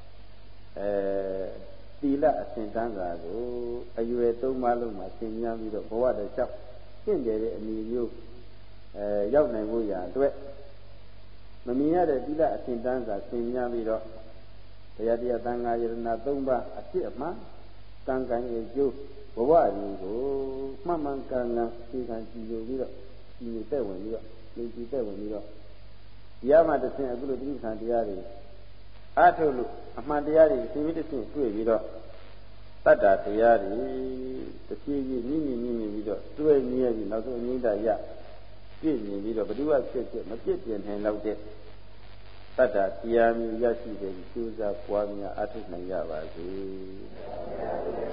သီလအစဉ်တန်းစာကိုအရွယ်၃ပါးလုံးမှာသင်ညာပြီးတော့ဘဝတစ်လျှောက်ရှင်းတယ်တဲ့အမည်မျိုးရောက်နိုင်ဖို့ရာအတွက်မမြင်ရတဲ့သီလအစဉ်တန်းစာသင်ညာပြီးတော့တရားတရားသံဃာယရဏ၃ပါးအဖြစ်အမှန်ကံကံရဲ့ကျိုးဘဝရည်ကိုမှန်မှန်ကန်ကန်သိခံကြည့်ယူပြီးတော့ဒီတက်ဝင်ပြီးတော့ဒီကြည့်တက်ဝင်ပြီးတော့ရမှတစ်ဆင့်အခုလိုတိဋ္ဌာန်တရားတွေအားထုတ်လို့အမှန်တရားတွေသိပြီးတစ်ဆင့်တွေ့ပြီးတော့တတ္တတရားတွေတဖြည်းဖြည်းမြင့်ပြီးတော့တွေ့မြဲပြီးနောက်ဆုံးအငြိမ့်တာရပြည့်မြင်ပြီးတော့ဘုရားဖြစ်မပြည့်ပြည့်နိုင်တော့တဲ့တတ္တတရားမျိုးရရှိတဲ့ကျိုးစားပွားများအားထုတ်နိုင်ကြပါစေ